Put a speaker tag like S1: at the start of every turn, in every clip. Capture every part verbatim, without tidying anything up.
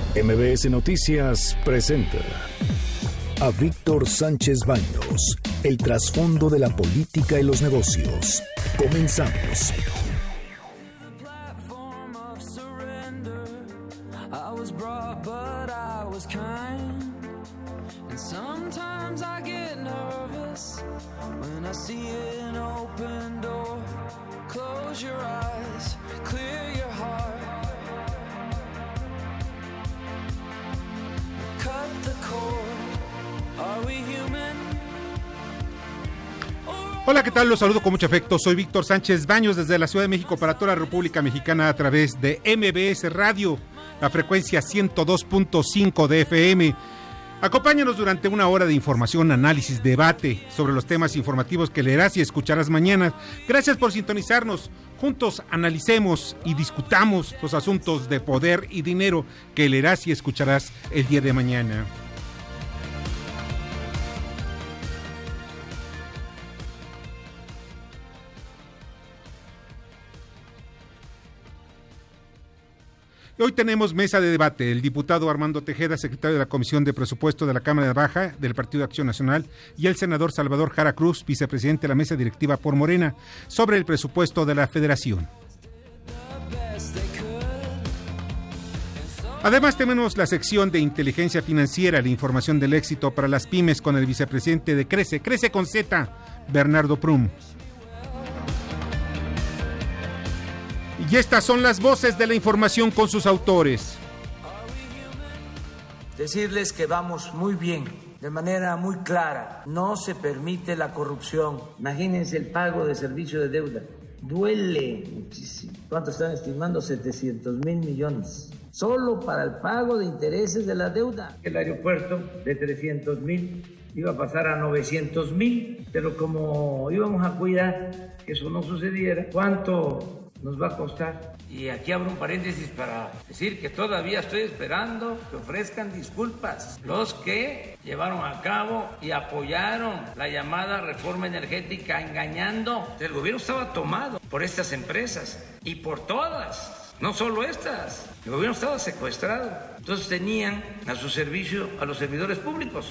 S1: M B S Noticias presenta a Víctor Sánchez Baños, el trasfondo de la política y los negocios. Comenzamos.
S2: Hola, ¿qué tal? Los saludo con mucho afecto. Soy Víctor Sánchez Baños desde la Ciudad de México para toda la República Mexicana a través de M B S Radio, la frecuencia ciento dos punto cinco de F M. Acompáñanos durante una hora de información, análisis, debate sobre los temas informativos que leerás y escucharás mañana. Gracias por sintonizarnos. Juntos analicemos y discutamos los asuntos de poder y dinero que leerás y escucharás el día de mañana. Hoy tenemos mesa de debate. El diputado Armando Tejeda, secretario de la Comisión de Presupuesto de la Cámara Baja del Partido Acción Nacional, y el senador Salvador Jara Cruz, vicepresidente de la mesa directiva por Morena, sobre el presupuesto de la Federación. Además tenemos la sección de inteligencia financiera, la información del éxito para las pymes con el vicepresidente de Crece, Crece con Z, Bernardo Prum. Y estas son las voces de la información con sus autores.
S3: Decirles que vamos muy bien, de manera muy clara. No se permite la corrupción. Imagínense el pago de servicio de deuda. Duele muchísimo. ¿Cuánto están estimando? setecientos mil millones. Solo para el pago de intereses de la deuda. El aeropuerto de trescientos mil iba a pasar a novecientos mil, pero como íbamos a cuidar que eso no sucediera, ¿cuánto nos va a costar? Y aquí abro un paréntesis para decir que todavía estoy esperando que ofrezcan disculpas los que llevaron a cabo y apoyaron la llamada reforma energética engañando. El gobierno estaba tomado por estas empresas y por todas, no solo estas. El gobierno estaba secuestrado. Entonces tenían a su servicio a los servidores públicos.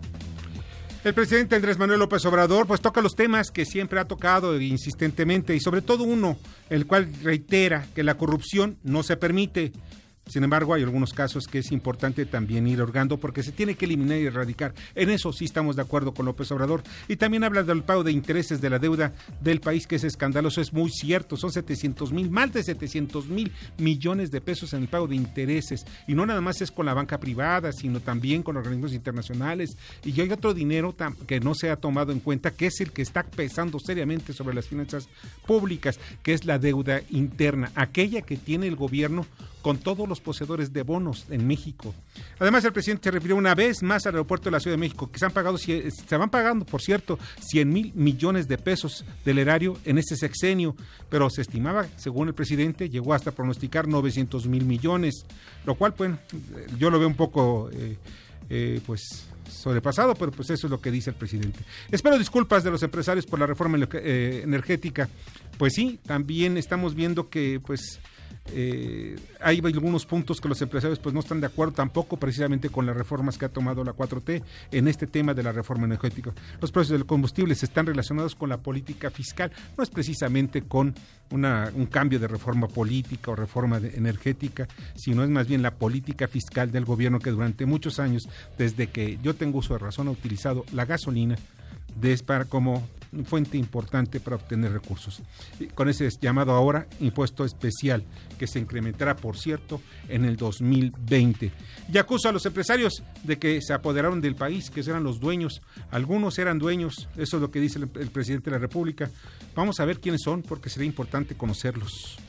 S2: El presidente Andrés Manuel López Obrador pues toca los temas que siempre ha tocado insistentemente y sobre todo uno, el cual reitera que la corrupción no se permite. Sin embargo, hay algunos casos que es importante también ir hurgando porque se tiene que eliminar y erradicar. En eso sí estamos de acuerdo con López Obrador. Y también habla del pago de intereses de la deuda del país, que es escandaloso, es muy cierto. Son setecientos mil, más de setecientos mil millones de pesos en el pago de intereses. Y no nada más es con la banca privada, sino también con organismos internacionales. Y hay otro dinero que no se ha tomado en cuenta, que es el que está pesando seriamente sobre las finanzas públicas, que es la deuda interna, aquella que tiene el gobierno con todos los poseedores de bonos en México. Además, el presidente se refirió una vez más al aeropuerto de la Ciudad de México, que se han pagado, se van pagando, por cierto, cien mil millones de pesos del erario en ese sexenio, pero se estimaba, según el presidente, llegó hasta pronosticar novecientos mil millones, lo cual, bueno, yo lo veo un poco, eh, eh, pues... sobrepasado, pero pues eso es lo que dice el presidente. Espero disculpas de los empresarios por la reforma eh, energética. Pues sí, también estamos viendo que pues eh, hay algunos puntos que los empresarios pues no están de acuerdo tampoco precisamente con las reformas que ha tomado la cuatro T en este tema de la reforma energética. Los precios del combustible están relacionados con la política fiscal, no es precisamente con una, un cambio de reforma política o reforma de, energética, sino es más bien la política fiscal del gobierno que durante muchos años, desde que yo tengo uso de razón, ha utilizado la gasolina de, para, como fuente importante para obtener recursos. Y con ese llamado ahora impuesto especial, que se incrementará, por cierto, en el dos mil veinte. Y acusa a los empresarios de que se apoderaron del país, que eran los dueños. Algunos eran dueños, eso es lo que dice el, el presidente de la República. Vamos a ver quiénes son, porque sería importante conocerlos.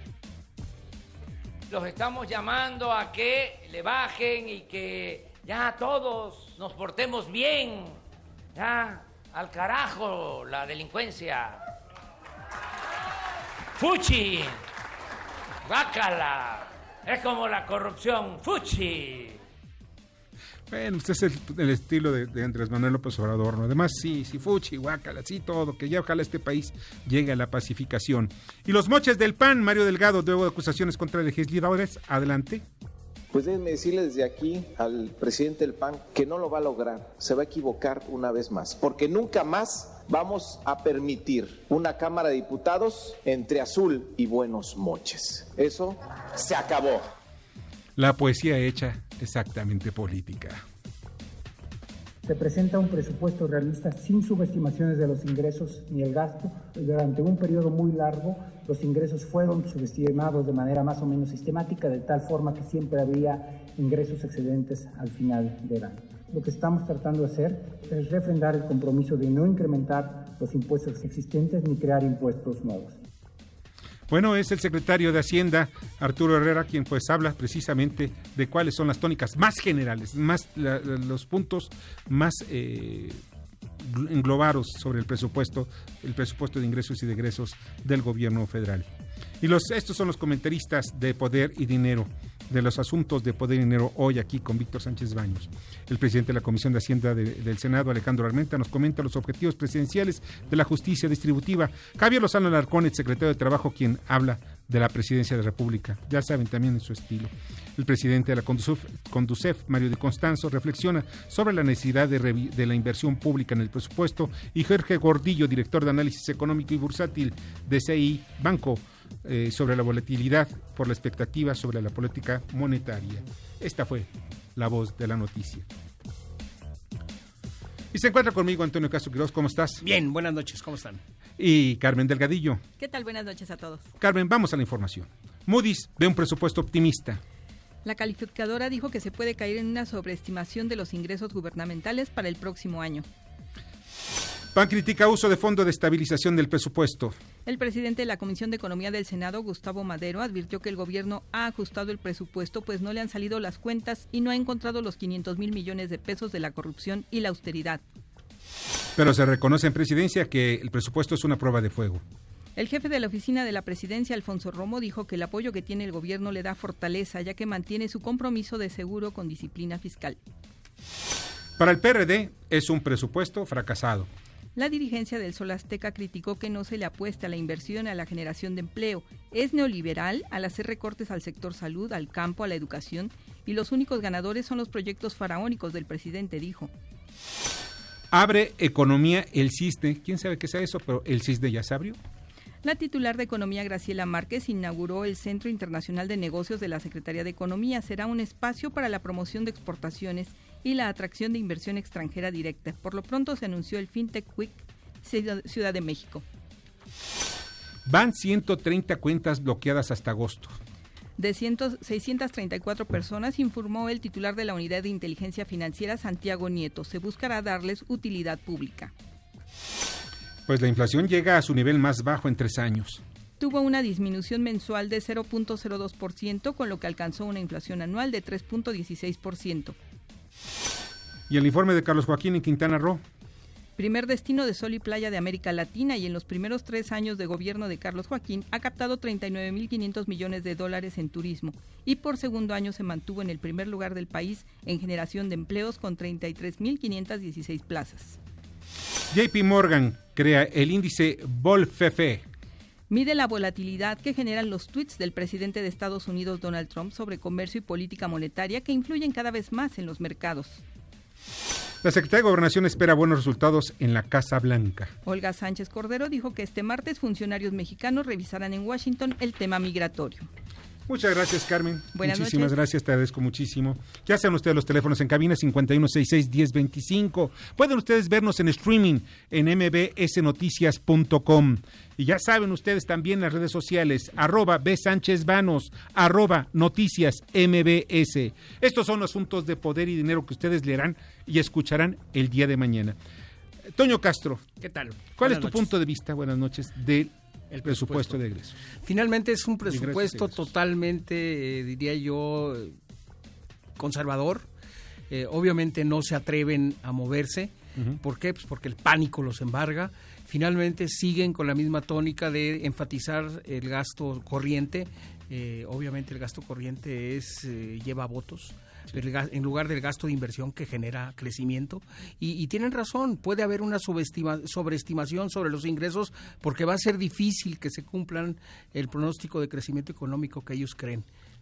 S4: Los estamos llamando a que le bajen y que ya todos nos portemos bien, ya al carajo la delincuencia. Fuchi, bácala, es como la corrupción, fuchi.
S2: Bueno, este es el, el estilo de, de Andrés Manuel López Obrador, ¿no? Además, sí, sí, fuchi, guácala, sí, todo, que ya ojalá este país llegue a la pacificación. Y los moches del P A N, Mario Delgado, luego de acusaciones contra legisladores, adelante.
S5: Pues déjenme decirle desde aquí al presidente del P A N que no lo va a lograr, se va a equivocar una vez más, porque nunca más vamos a permitir una Cámara de Diputados entre azul y buenos moches. Eso se acabó.
S2: La poesía hecha exactamente política.
S6: Se presenta un presupuesto realista sin subestimaciones de los ingresos ni el gasto. Durante un periodo muy largo, los ingresos fueron subestimados de manera más o menos sistemática, de tal forma que siempre había ingresos excedentes al final del año. Lo que estamos tratando de hacer es refrendar el compromiso de no incrementar los impuestos existentes ni crear impuestos nuevos.
S2: Bueno, es el secretario de Hacienda, Arturo Herrera, quien pues habla precisamente de cuáles son las tónicas más generales, más la, los puntos más eh, englobados sobre el presupuesto, el presupuesto de ingresos y de egresos del gobierno federal. Y los estos son los comentaristas de Poder y Dinero, de los asuntos de Poder y Dinero, hoy aquí con Víctor Sánchez Baños. El presidente de la Comisión de Hacienda de, del Senado, Alejandro Armenta, nos comenta los objetivos presidenciales de la justicia distributiva. Javier Lozano Alarcón, el secretario de Trabajo, quien habla de la presidencia de la República. Ya saben, también en su estilo. El presidente de la Conducef, Conducef Mario de Constanzo, reflexiona sobre la necesidad de, revi- de la inversión pública en el presupuesto. Y Jorge Gordillo, director de Análisis Económico y Bursátil de C I Banco, eh, sobre la volatilidad por la expectativa sobre la política monetaria. Esta fue la voz de la noticia. Y se encuentra conmigo Antonio Castro Quiroz. ¿Cómo estás?
S7: Bien, buenas noches, ¿cómo están?
S2: Y Carmen Delgadillo.
S8: ¿Qué tal? Buenas noches a todos.
S2: Carmen, vamos a la información. Moody's ve un presupuesto optimista.
S8: La calificadora dijo que se puede caer en una sobreestimación de los ingresos gubernamentales para el próximo año.
S2: P A N critica uso de fondo de estabilización del presupuesto.
S8: El presidente de la Comisión de Economía del Senado, Gustavo Madero, advirtió que el gobierno ha ajustado el presupuesto pues no le han salido las cuentas y no ha encontrado los quinientos mil millones de pesos de la corrupción y la austeridad.
S2: Pero se reconoce en presidencia que el presupuesto es una prueba de fuego.
S8: El jefe de la oficina de la presidencia, Alfonso Romo, dijo que el apoyo que tiene el gobierno le da fortaleza, ya que mantiene su compromiso de seguro con disciplina fiscal.
S2: Para el P R D es un presupuesto fracasado.
S8: La dirigencia del Sol Azteca criticó que no se le apuesta a la inversión y a la generación de empleo. Es neoliberal al hacer recortes al sector salud, al campo, a la educación, y los únicos ganadores son los proyectos faraónicos del presidente, dijo.
S2: Abre economía el CISDE. ¿Quién sabe qué sea eso? Pero el CISDE ya se abrió.
S8: La titular de Economía, Graciela Márquez, inauguró el Centro Internacional de Negocios de la Secretaría de Economía. Será un espacio para la promoción de exportaciones y la atracción de inversión extranjera directa. Por lo pronto se anunció el FinTech Week Ciudad de México.
S2: Van ciento treinta cuentas bloqueadas hasta agosto.
S8: De seiscientas treinta y cuatro personas, informó el titular de la Unidad de Inteligencia Financiera, Santiago Nieto. Se buscará darles utilidad pública.
S2: Pues la inflación llega a su nivel más bajo en tres años.
S8: Tuvo una disminución mensual de cero punto cero dos por ciento, con lo que alcanzó una inflación anual de tres punto dieciséis por ciento.
S2: Y el informe de Carlos Joaquín en Quintana Roo.
S8: Primer destino de sol y playa de América Latina, y en los primeros tres años de gobierno de Carlos Joaquín ha captado treinta y nueve mil quinientos millones de dólares en turismo y por segundo año se mantuvo en el primer lugar del país en generación de empleos con treinta y tres mil quinientas dieciséis plazas.
S2: J P Morgan crea el índice V O L F F.
S8: Mide la volatilidad que generan los tweets del presidente de Estados Unidos, Donald Trump, sobre comercio y política monetaria que influyen cada vez más en los mercados.
S2: La Secretaría de Gobernación espera buenos resultados en la Casa Blanca.
S8: Olga Sánchez Cordero dijo que este martes funcionarios mexicanos revisarán en Washington el tema migratorio.
S2: Muchas gracias, Carmen.
S8: Buenas
S2: Muchísimas
S8: noches.
S2: gracias, te agradezco muchísimo. Ya sean ustedes los teléfonos en cabina cincuenta y uno sesenta y seis, diez veinticinco. Pueden ustedes vernos en streaming en m b s noticias punto com. Y ya saben ustedes también las redes sociales, arroba B Sánchez Vanos, arroba noticias M B S. Estos son los asuntos de poder y dinero que ustedes leerán y escucharán el día de mañana. Toño Castro,
S7: ¿qué tal?
S2: ¿cuál
S7: Buenas
S2: es tu
S7: noches.
S2: punto de vista, buenas noches, del
S7: El
S2: presupuesto
S7: presupuesto
S2: de egresos?
S7: Finalmente es un
S2: Ingresos,
S7: presupuesto
S2: egresos.
S7: totalmente, eh, diría yo, eh, conservador. Eh, obviamente no se atreven a moverse.
S2: Uh-huh.
S7: ¿Por qué? Pues porque el pánico los embarga. Finalmente siguen con la misma tónica de enfatizar el gasto corriente. Eh, obviamente el gasto corriente es eh, lleva votos. El gas- en lugar del gasto de inversión que genera crecimiento. Y, y tienen razón, puede haber una subestima, sobreestimación sobre los ingresos porque va a ser difícil que se cumplan el pronóstico de crecimiento económico que ellos creen.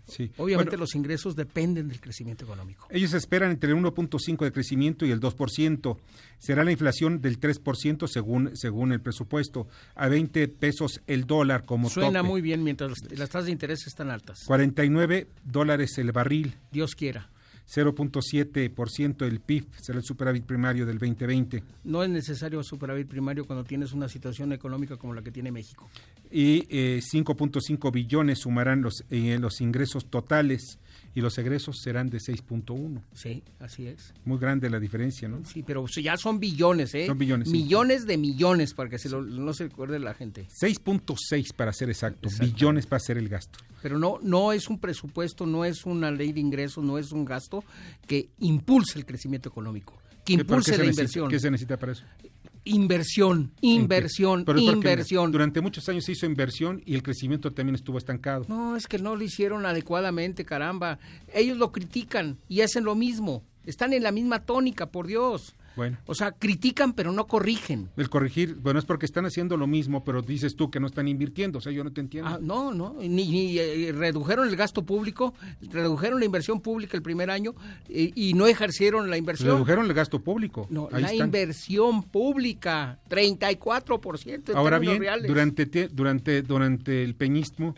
S2: Sí.
S7: Obviamente
S2: bueno,
S7: los ingresos dependen del crecimiento económico.
S2: Ellos esperan entre el uno punto cinco de crecimiento y el dos por ciento. Será la inflación del tres por ciento según según el presupuesto, a veinte pesos el dólar como
S7: Suena
S2: tope.
S7: muy bien mientras las tasas de interés están altas.
S2: cuarenta y nueve dólares el barril.
S7: Dios quiera.
S2: cero punto siete por ciento el P I B, será el superávit primario del veinte veinte.
S7: No es necesario superávit primario cuando tienes una situación económica como la que tiene México.
S2: Y eh, cinco punto cinco billones sumarán los, eh, los ingresos totales y los egresos serán de seis punto uno.
S7: Sí, así es.
S2: Muy grande la diferencia, ¿no?
S7: Sí, pero ya son billones, ¿eh?
S2: Son billones.
S7: Millones
S2: sí.
S7: de millones, para que se lo, no se recuerde la gente.
S2: seis punto seis para ser exacto, billones para ser el gasto.
S7: Pero no, no es un presupuesto, no es una ley de ingresos, no es un gasto que impulse el crecimiento económico, que impulse la inversión.
S2: ¿Qué se necesita para eso?
S7: Inversión, inversión,
S2: Pero
S7: inversión.
S2: Durante muchos años se hizo inversión y el crecimiento también estuvo estancado.
S7: No, es que no lo hicieron adecuadamente, caramba. Ellos lo critican y hacen lo mismo. Están en la misma tónica, por Dios.
S2: Bueno.
S7: O sea, critican pero no corrigen.
S2: El corregir, bueno, es porque están haciendo lo mismo, pero dices tú que no están invirtiendo, o sea, yo no te entiendo.
S7: Ah, no, no, ni, ni eh, redujeron el gasto público, redujeron la inversión pública el primer año eh, y no ejercieron la inversión.
S2: Redujeron el gasto público.
S7: No,
S2: Ahí
S7: la
S2: están.
S7: Inversión pública, treinta y cuatro por ciento en
S2: Ahora
S7: términos
S2: bien,
S7: reales.
S2: durante te, durante durante el peñismo,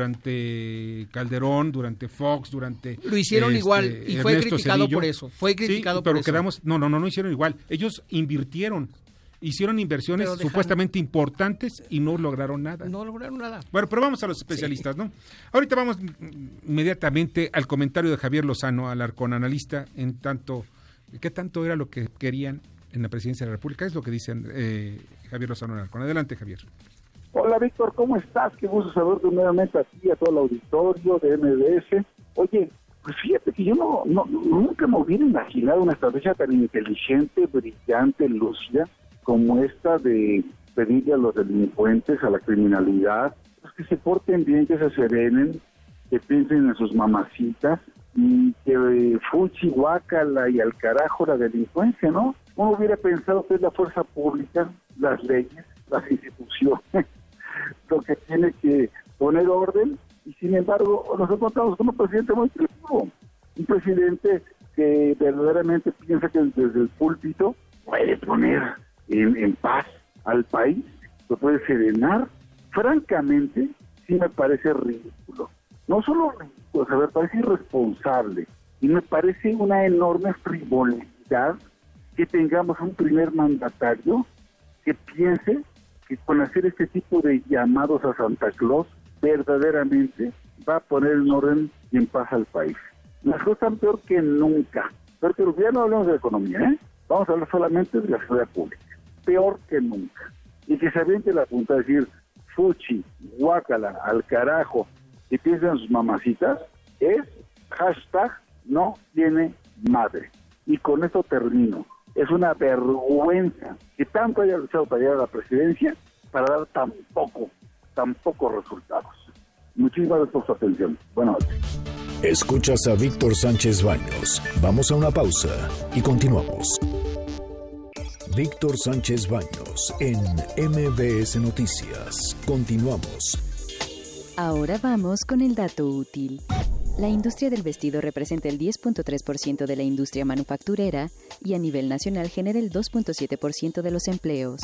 S2: durante Calderón, durante Fox, durante
S7: lo hicieron
S2: este,
S7: igual y fue
S2: Ernesto
S7: criticado
S2: Zedillo.
S7: por eso, fue criticado
S2: sí, pero
S7: por eso.
S2: quedamos, no, no, no, no hicieron igual. Ellos invirtieron, hicieron inversiones
S7: Pero dejaron-
S2: supuestamente importantes y no lograron nada.
S7: No lograron nada.
S2: Bueno, pero vamos a los especialistas, ¿no? Ahorita vamos inmediatamente al comentario de Javier Lozano Alarcón, analista, en tanto, ¿qué tanto era lo que querían en la presidencia de la República? Es lo que dice eh, Javier Lozano Alarcón. Adelante, Javier.
S9: Hola, Víctor, ¿cómo estás? Qué gusto saludarte nuevamente a ti, a todo el auditorio de M B S. Oye, pues fíjate que yo no, no nunca me hubiera imaginado una estrategia tan inteligente, brillante, lúcida, como esta de pedirle a los delincuentes, a la criminalidad, pues que se porten bien, que se serenen, que piensen en sus mamacitas y que eh, fuchi, guácala y al carajo la delincuencia, ¿no? Uno hubiera pensado que es la fuerza pública, las leyes, las instituciones, lo que tiene que poner orden, y sin embargo nos encontramos con un presidente muy creativo, un presidente que verdaderamente piensa que desde el púlpito puede poner en, en paz al país, lo puede serenar. Francamente, sí me parece ridículo. No solo ridículo, o sea, me parece irresponsable, y me parece una enorme frivolidad que tengamos un primer mandatario que piense que con hacer este tipo de llamados a Santa Claus verdaderamente va a poner en orden y en paz al país. Las cosas están peor que nunca. Pero ya no hablamos de economía, ¿eh? Vamos a hablar solamente de la seguridad pública. Peor que nunca. Y que se aviente la punta a decir fuchi, guácala, al carajo, y piensen sus mamacitas, es hashtag no tiene madre. Y con esto termino. Es una vergüenza que tanto haya luchado para llegar a la presidencia para dar tan poco, tan pocos resultados. Muchísimas gracias por su atención. Buenas noches.
S1: Escuchas a Víctor Sánchez Baños. Vamos a una pausa y continuamos. Víctor Sánchez Baños en M B S Noticias. Continuamos.
S10: Ahora vamos con el dato útil. La industria del vestido representa el diez punto tres por ciento de la industria manufacturera y a nivel nacional genera el dos punto siete por ciento de los empleos.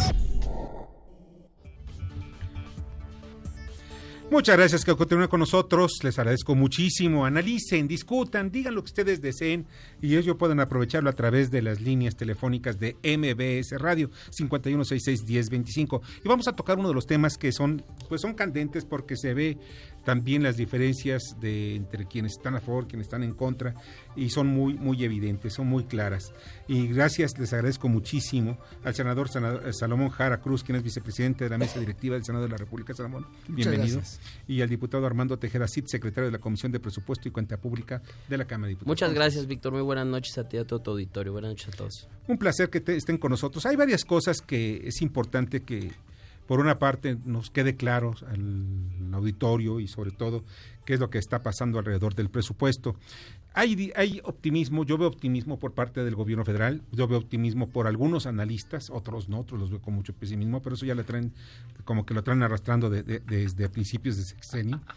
S2: Muchas gracias que continúen con nosotros, les agradezco muchísimo, analicen, discutan, digan lo que ustedes deseen y ellos pueden aprovecharlo a través de las líneas telefónicas de M B S Radio cincuenta y uno sesenta y seis diez veinticinco. Y vamos a tocar uno de los temas que son, pues son candentes porque se ve también las diferencias de entre quienes están a favor, quienes están en contra, y son muy, muy evidentes, son muy claras. Y gracias, les agradezco muchísimo al senador, senador Salomón Jara Cruz, quien es vicepresidente de la mesa directiva del Senado de la República. Salomón, bienvenido. Gracias. Y al diputado Armando Tejeda Cid, secretario de la Comisión de Presupuesto y Cuenta Pública de la Cámara de Diputados.
S11: Muchas gracias, Víctor. Muy buenas noches a ti y a todo tu auditorio. Buenas noches a todos.
S2: Un placer que te, estén con nosotros. Hay varias cosas que es importante que, por una parte, nos quede claro al auditorio y sobre todo qué es lo que está pasando alrededor del presupuesto. Hay, hay optimismo, yo veo optimismo por parte del gobierno federal, yo veo optimismo por algunos analistas, otros no, otros los veo con mucho pesimismo, pero eso ya lo traen, como que lo traen arrastrando de, de, desde principios de sexenio.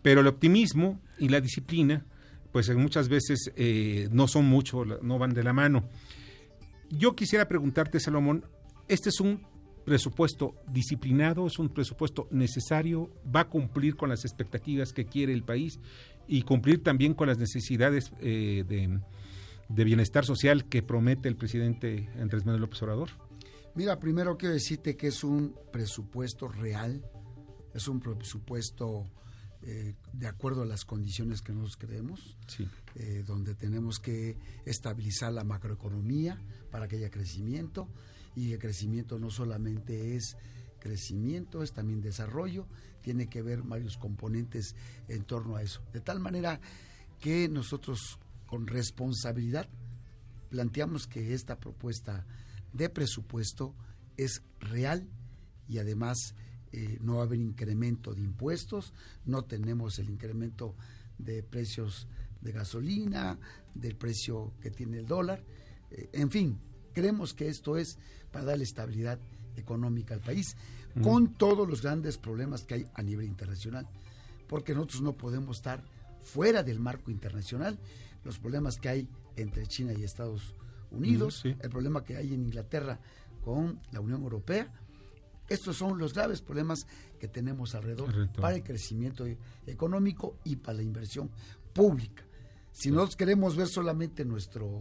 S2: Pero el optimismo y la disciplina, pues muchas veces eh, no son mucho, no van de la mano. Yo quisiera preguntarte, Salomón, ¿este es un presupuesto disciplinado, es un presupuesto necesario, va a cumplir con las expectativas que quiere el país y cumplir también con las necesidades eh, de, de bienestar social que promete el presidente Andrés Manuel López Obrador?
S12: Mira, primero quiero decirte que es un presupuesto real, es un presupuesto eh, de acuerdo a las condiciones que nosotros creemos,
S2: sí.
S12: eh, donde tenemos que estabilizar la macroeconomía para que haya crecimiento, y el crecimiento no solamente es crecimiento, es también desarrollo, tiene que ver varios componentes en torno a eso. De tal manera que nosotros con responsabilidad planteamos que esta propuesta de presupuesto es real y además eh, no va a haber incremento de impuestos, no tenemos el incremento de precios de gasolina, del precio que tiene el dólar, eh, en fin, creemos que esto es para darle estabilidad económica al país, mm. con todos los grandes problemas que hay a nivel internacional, porque nosotros no podemos estar fuera del marco internacional, los problemas que hay entre China y Estados Unidos, mm, sí. el problema que hay en Inglaterra con la Unión Europea, estos son los graves problemas que tenemos alrededor Correcto. Para el crecimiento económico y para la inversión pública. Si sí. nosotros queremos ver solamente nuestro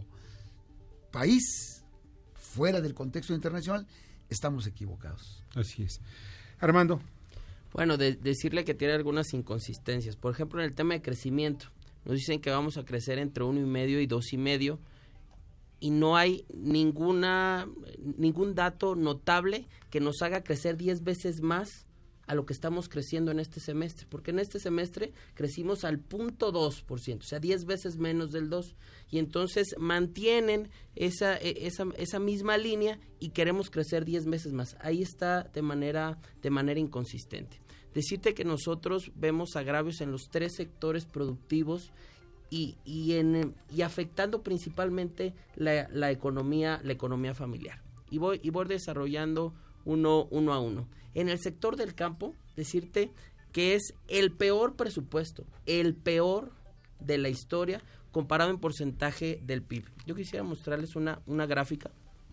S12: país fuera del contexto internacional, estamos equivocados.
S2: Así es. Armando.
S11: Bueno, de, decirle que tiene algunas inconsistencias. Por ejemplo, en el tema de crecimiento, nos dicen que vamos a crecer entre uno y medio y dos y medio, y no hay ninguna ningún dato notable que nos haga crecer diez veces más a lo que estamos creciendo en este semestre, porque en este semestre crecimos al punto dos por ciento, o sea, diez veces menos del dos, y entonces mantienen esa esa esa misma línea y queremos crecer diez veces más. Ahí está de manera de manera inconsistente. Decirte que nosotros vemos agravios en los tres sectores productivos y y en y afectando principalmente la, la economía la economía familiar. Y voy y voy desarrollando uno uno a uno. En el sector del campo, decirte que es el peor presupuesto, el peor de la historia comparado en porcentaje del P I B. Yo quisiera mostrarles una, una gráfica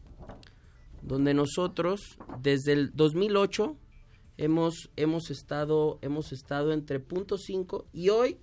S11: donde nosotros desde el dos mil ocho hemos hemos estado hemos estado entre punto cinco y hoy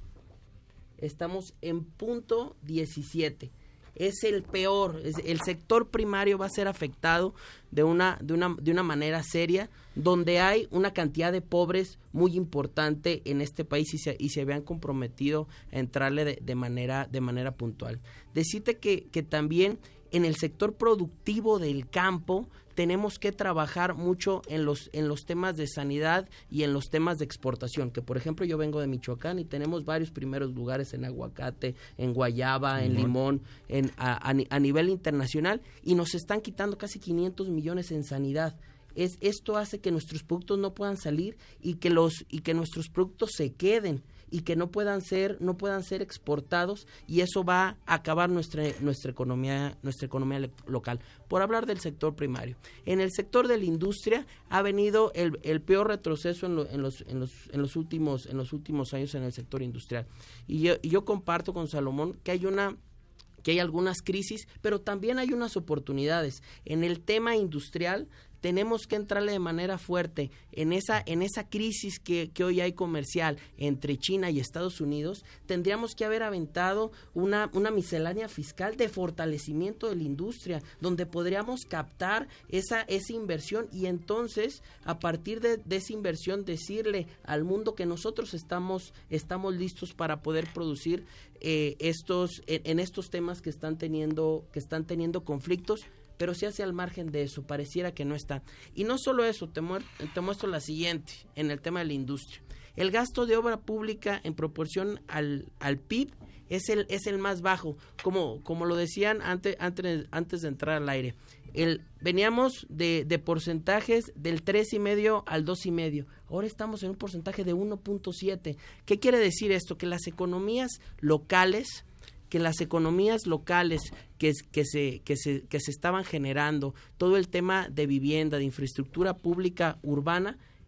S11: estamos en punto diecisiete. Es el peor, es, el sector primario va a ser afectado de una, de una, de una manera seria, donde hay una cantidad de pobres muy importante en este país y se, y se habían comprometido a entrarle de, de manera, de manera puntual. Decirte que, que también en el sector productivo del campo tenemos que trabajar mucho en los en los temas de sanidad y en los temas de exportación, que por ejemplo yo vengo de Michoacán y tenemos varios primeros lugares en aguacate, en guayaba, en limón, en a, a, a nivel internacional, y nos están quitando casi quinientos millones en sanidad. Es esto hace que nuestros productos no puedan salir y que los y que nuestros productos se queden y que no puedan ser no puedan ser exportados, y eso va a acabar nuestra nuestra economía nuestra economía local. Por hablar del sector primario, en el sector de la industria ha venido el, el peor retroceso en, lo, en los en los en los últimos en los últimos años en el sector industrial, y yo, y yo comparto con Salomón que hay una que hay algunas crisis, pero también hay unas oportunidades. En el tema industrial tenemos que entrarle de manera fuerte en esa en esa crisis que, que hoy hay comercial entre China y Estados Unidos. Tendríamos que haber aventado una, una miscelánea fiscal de fortalecimiento de la industria, donde podríamos captar esa, esa inversión, y entonces a partir de, de esa inversión decirle al mundo que nosotros estamos, estamos listos para poder producir eh, estos en, en estos temas que están teniendo que están teniendo conflictos. Pero si hace al margen de eso, pareciera que no está. Y no solo eso, te, mu- te muestro la siguiente, en el tema de la industria. El gasto de obra pública en proporción al, al P I B es el, es el más bajo, como, como lo decían antes, antes, antes de entrar al aire. El, veníamos de, de porcentajes del tres y medio al dos y medio. Ahora estamos en un porcentaje de uno punto siete. ¿Qué quiere decir esto? Que las economías locales... que las economías locales que, que, se, que, se, que se estaban generando, todo el tema de vivienda, de infraestructura pública urbana,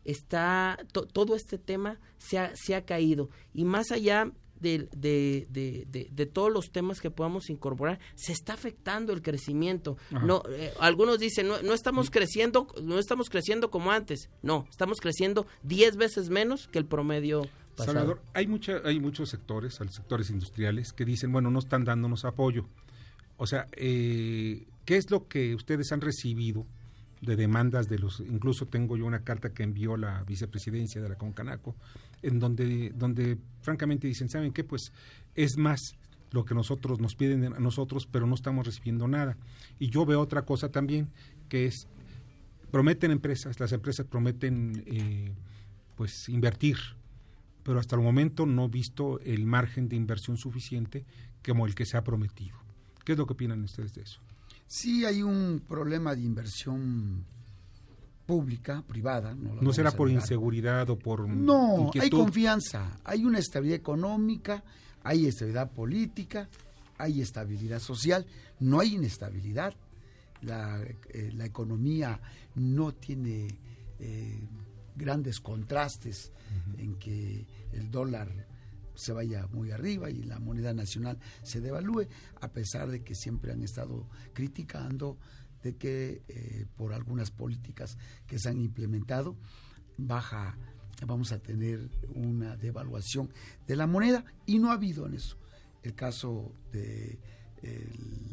S11: está, to, todo este tema se ha, se ha caído. Y más allá de, de, de, de, de todos los temas que podamos incorporar, se está afectando el crecimiento. No, eh, algunos dicen, no, no estamos creciendo, no estamos creciendo como antes. No, estamos creciendo diez veces menos que el promedio pasado.
S2: Salvador, hay, mucha, hay muchos sectores, sectores industriales, que dicen, bueno, no están dándonos apoyo. O sea, eh, ¿qué es lo que ustedes han recibido de demandas de los, incluso tengo yo una carta que envió la vicepresidencia de la Concanaco, en donde, donde francamente dicen, ¿saben qué? Pues es más lo que nosotros nos piden a nosotros, pero no estamos recibiendo nada. Y yo veo otra cosa también, que es, prometen empresas, las empresas prometen eh, pues invertir, pero hasta el momento no he visto el margen de inversión suficiente como el que se ha prometido. ¿Qué es lo que opinan ustedes de eso?
S12: Sí, hay un problema de inversión pública, privada. ¿No,
S2: ¿No será por inseguridad o por
S12: No,
S2: inquietud?
S12: Hay confianza, hay una estabilidad económica, hay estabilidad política, hay estabilidad social, no hay inestabilidad. La, eh, la economía no tiene eh, grandes contrastes uh-huh. en que el dólar se vaya muy arriba y la moneda nacional se devalúe, a pesar de que siempre han estado criticando de que eh, por algunas políticas que se han implementado baja, vamos a tener una devaluación de la moneda, y no ha habido en eso. El caso de eh,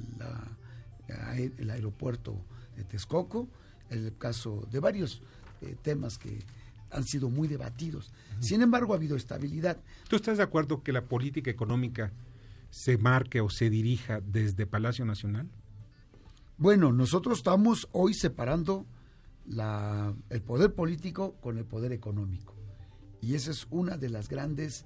S12: la, el aeropuerto de Texcoco, el caso de varios eh, temas que han sido muy debatidos. Sin embargo, ha habido estabilidad.
S2: ¿Tú estás de acuerdo que la política económica se marque o se dirija desde Palacio Nacional?
S12: Bueno, nosotros estamos hoy separando la, el poder político con el poder económico. Y esa es una de las grandes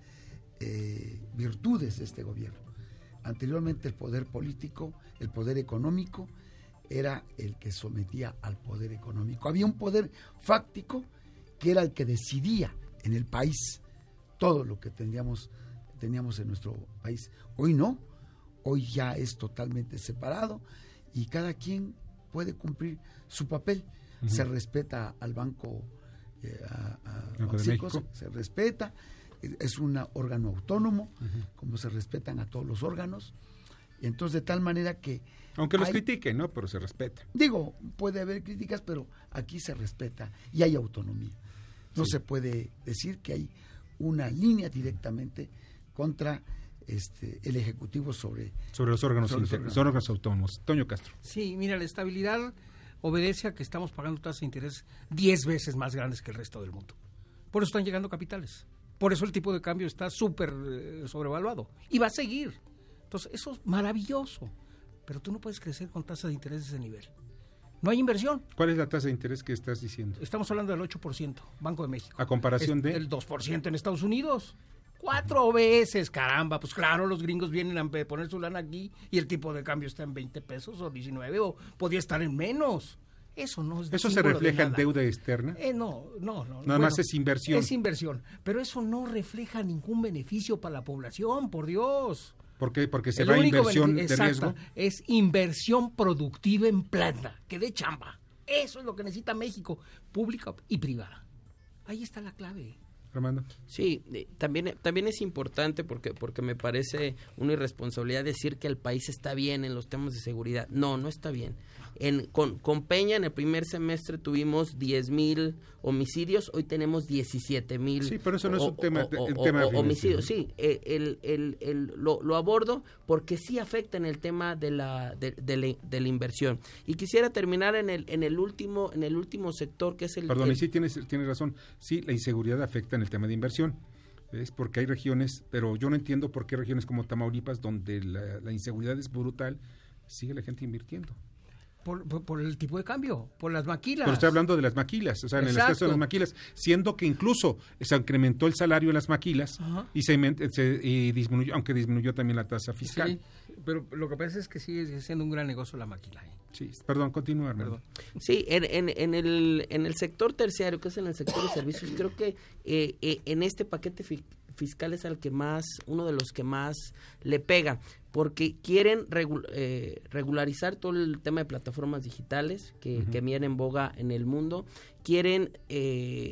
S12: eh, virtudes de este gobierno. Anteriormente el poder político, el poder económico, era el que sometía al poder económico. Había un poder fáctico que era el que decidía en el país todo lo que teníamos, teníamos en nuestro país. Hoy no, hoy ya es totalmente separado y cada quien puede cumplir su papel. Uh-huh. Se respeta al Banco, eh, a, a,
S2: Banco
S12: a
S2: de México.
S12: Se, se respeta, es un órgano autónomo, uh-huh. como se respetan a todos los órganos. Y entonces de tal manera que...
S2: Aunque los hay, critiquen, ¿no? Pero se respeta.
S12: Digo, puede haber críticas, pero aquí se respeta y hay autonomía. No sí. se puede decir que hay una línea directamente contra este el Ejecutivo sobre...
S2: Sobre los órganos, sobre los órganos. Los órganos autónomos. Toño Castro.
S7: Sí, mira, la estabilidad obedece a que estamos pagando tasas de interés diez veces más grandes que el resto del mundo. Por eso están llegando capitales. Por eso el tipo de cambio está súper eh, sobrevaluado. Y va a seguir. Entonces, eso es maravilloso. Pero tú no puedes crecer con tasas de interés de ese nivel. No hay inversión.
S2: ¿Cuál es la tasa de interés que estás diciendo?
S7: Estamos hablando del ocho por ciento, Banco de México.
S2: ¿A comparación
S7: es
S2: de...?
S7: El dos por ciento en Estados Unidos. Cuatro veces, caramba. Pues claro, los gringos vienen a poner su lana aquí y el tipo de cambio está en veinte pesos o diecinueve o podía estar en menos. Eso no es...
S2: ¿Eso se refleja en deuda externa?
S7: Eh, no, no, no.
S2: Nada
S7: bueno,
S2: más es inversión.
S7: Es inversión, pero eso no refleja ningún beneficio para la población, por Dios.
S2: ¿Por qué? Porque se va a inversión de riesgo.
S7: Es inversión productiva en planta, que dé chamba. Eso es lo que necesita México, pública y privada. Ahí está la clave.
S2: Armando.
S11: Sí, eh, también también es importante porque porque me parece una irresponsabilidad decir que el país está bien en los temas de seguridad. No, no está bien. En, con, con Peña en el primer semestre tuvimos diez mil homicidios, hoy tenemos diecisiete mil.
S2: Sí, pero eso no es un tema,
S11: o, o,
S2: el tema
S11: o, homicidios. Sí, el, el, el, el, lo, lo abordo porque sí afecta en el tema de la de, de, la, de la inversión. Y quisiera terminar en el en el último en el último sector que es el.
S2: Perdón,
S11: el,
S2: y sí tienes tienes razón. Sí, la inseguridad afecta en el tema de inversión. Es porque hay regiones, pero yo no entiendo por qué regiones como Tamaulipas, donde la, la inseguridad es brutal, sigue la gente invirtiendo.
S7: Por, por, por el tipo de cambio, por las maquilas.
S2: Pero estoy hablando de las maquilas, o sea, Exacto. en el caso de las maquilas, siendo que incluso se incrementó el salario de las maquilas Ajá. y se, se y disminuyó, aunque disminuyó también la tasa fiscal.
S7: Sí, pero lo que pasa es que sigue siendo un gran negocio la maquila. ¿eh?
S2: Sí, perdón, continúa. Perdón.
S11: Sí, en, en, en, el, en el sector terciario, que es en el sector de servicios, creo que eh, eh, en este paquete fi- fiscal es al que más, uno de los que más le pega, porque quieren regu- eh, regularizar todo el tema de plataformas digitales que, uh-huh. que vienen en boga en el mundo, quieren eh,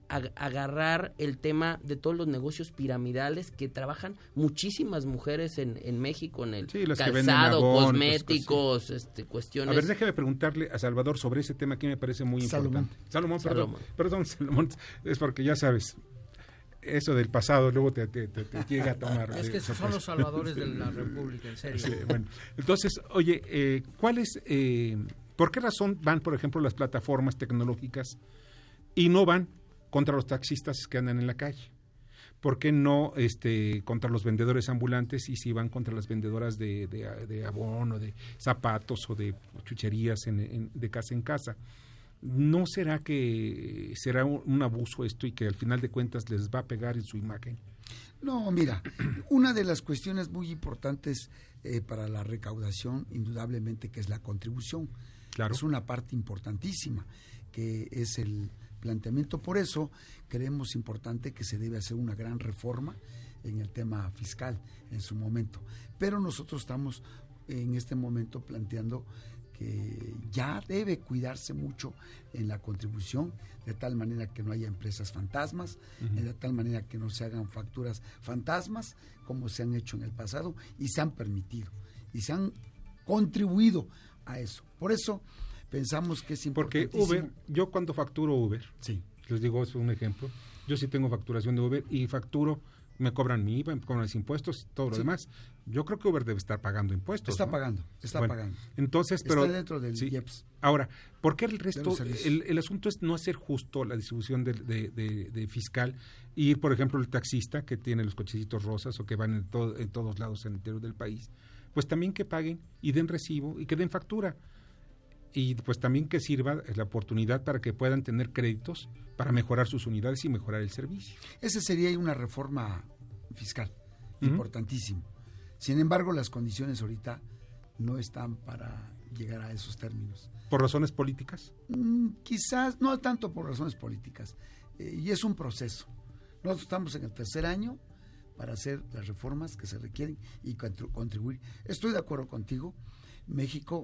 S11: ag- agarrar el tema de todos los negocios piramidales que trabajan muchísimas mujeres en, en México, en el
S2: sí, las que
S11: calzado,
S2: abón,
S11: cosméticos, cosas, este, cuestiones.
S2: A ver, déjeme preguntarle a Salvador sobre ese tema que me parece muy
S12: Salomón.
S2: importante. Salomón, perdón,
S11: Salomón.
S2: perdón, Salomón, es porque ya sabes, eso del pasado luego te, te, te, te llega a tomar.
S7: Es que esos son los salvadores de la República, en serio.
S2: Sí, bueno, entonces, oye, eh, ¿cuál es, eh, por qué razón van, por ejemplo, las plataformas tecnológicas y no van contra los taxistas que andan en la calle? ¿Por qué no este, contra los vendedores ambulantes y si van contra las vendedoras de, de, de abono, de zapatos o de chucherías en, en, de casa en casa? ¿No será que será un, un abuso esto y que al final de cuentas les va a pegar en su imagen?
S12: No, mira, una de las cuestiones muy importantes eh, para la recaudación, indudablemente, que es la contribución.
S2: Claro.
S12: Es una parte importantísima, que es el planteamiento. Por eso creemos importante que se debe hacer una gran reforma en el tema fiscal en su momento. Pero nosotros estamos en este momento planteando que ya debe cuidarse mucho en la contribución, de tal manera que no haya empresas fantasmas, uh-huh. de tal manera que no se hagan facturas fantasmas, como se han hecho en el pasado, y se han permitido, y se han contribuido a eso. Por eso pensamos que es importante.
S2: Porque Uber, yo cuando facturo Uber,
S12: sí.
S2: les digo, es un ejemplo, yo sí tengo facturación de Uber y facturo, me cobran mi I V A, me cobran los impuestos, todo lo sí. demás. Yo creo que Uber debe estar pagando impuestos.
S12: Está
S2: ¿no?
S12: pagando, está
S2: bueno,
S12: pagando.
S2: Entonces, pero
S12: está dentro del
S2: sí.
S12: I E P S.
S2: Ahora, ¿por qué el resto? El, el asunto es no hacer justo la distribución de, de, de, de fiscal y ir, por ejemplo, el taxista que tiene los cochecitos rosas o que van en, todo, en todos lados en el interior del país, pues también que paguen y den recibo y que den factura. Y pues también que sirva la oportunidad para que puedan tener créditos para mejorar sus unidades y mejorar el servicio.
S12: Esa sería una reforma fiscal uh-huh. importantísimo. Sin embargo, las condiciones ahorita no están para llegar a esos términos.
S2: ¿Por razones políticas?
S12: Mm, quizás, no tanto por razones políticas. Eh, y es un proceso. Nosotros estamos en el tercer año para hacer las reformas que se requieren y contribuir. Estoy de acuerdo contigo. México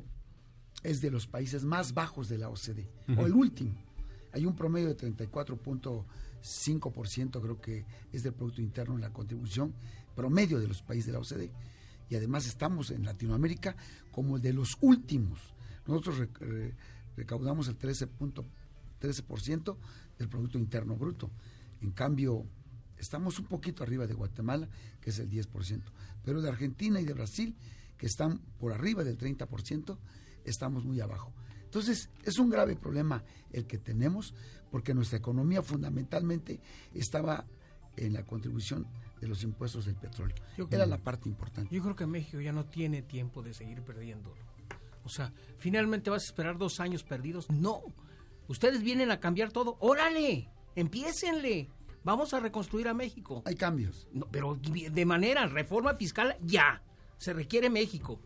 S12: es de los países más bajos de la O C D, uh-huh. o el último. Hay un promedio de treinta y cuatro punto cinco por ciento, creo que es del Producto Interno en la contribución promedio de los países de la O C D. Y además estamos en Latinoamérica como de los últimos. Nosotros rec- re- recaudamos el trece punto trece por ciento del Producto Interno Bruto. En cambio, estamos un poquito arriba de Guatemala, que es el diez por ciento. Pero de Argentina y de Brasil, que están por arriba del treinta por ciento, estamos muy abajo. Entonces, es un grave problema el que tenemos, porque nuestra economía fundamentalmente estaba en la contribución de los impuestos del petróleo. Yo Era creo, la parte importante.
S7: Yo creo que México ya no tiene tiempo de seguir perdiendo. O sea, ¿finalmente vas a esperar dos años perdidos? No. Ustedes vienen a cambiar todo. ¡Órale! ¡Empiécenle! Vamos a reconstruir a México.
S12: Hay cambios.
S7: No, pero de manera, reforma fiscal, ya. Se requiere México.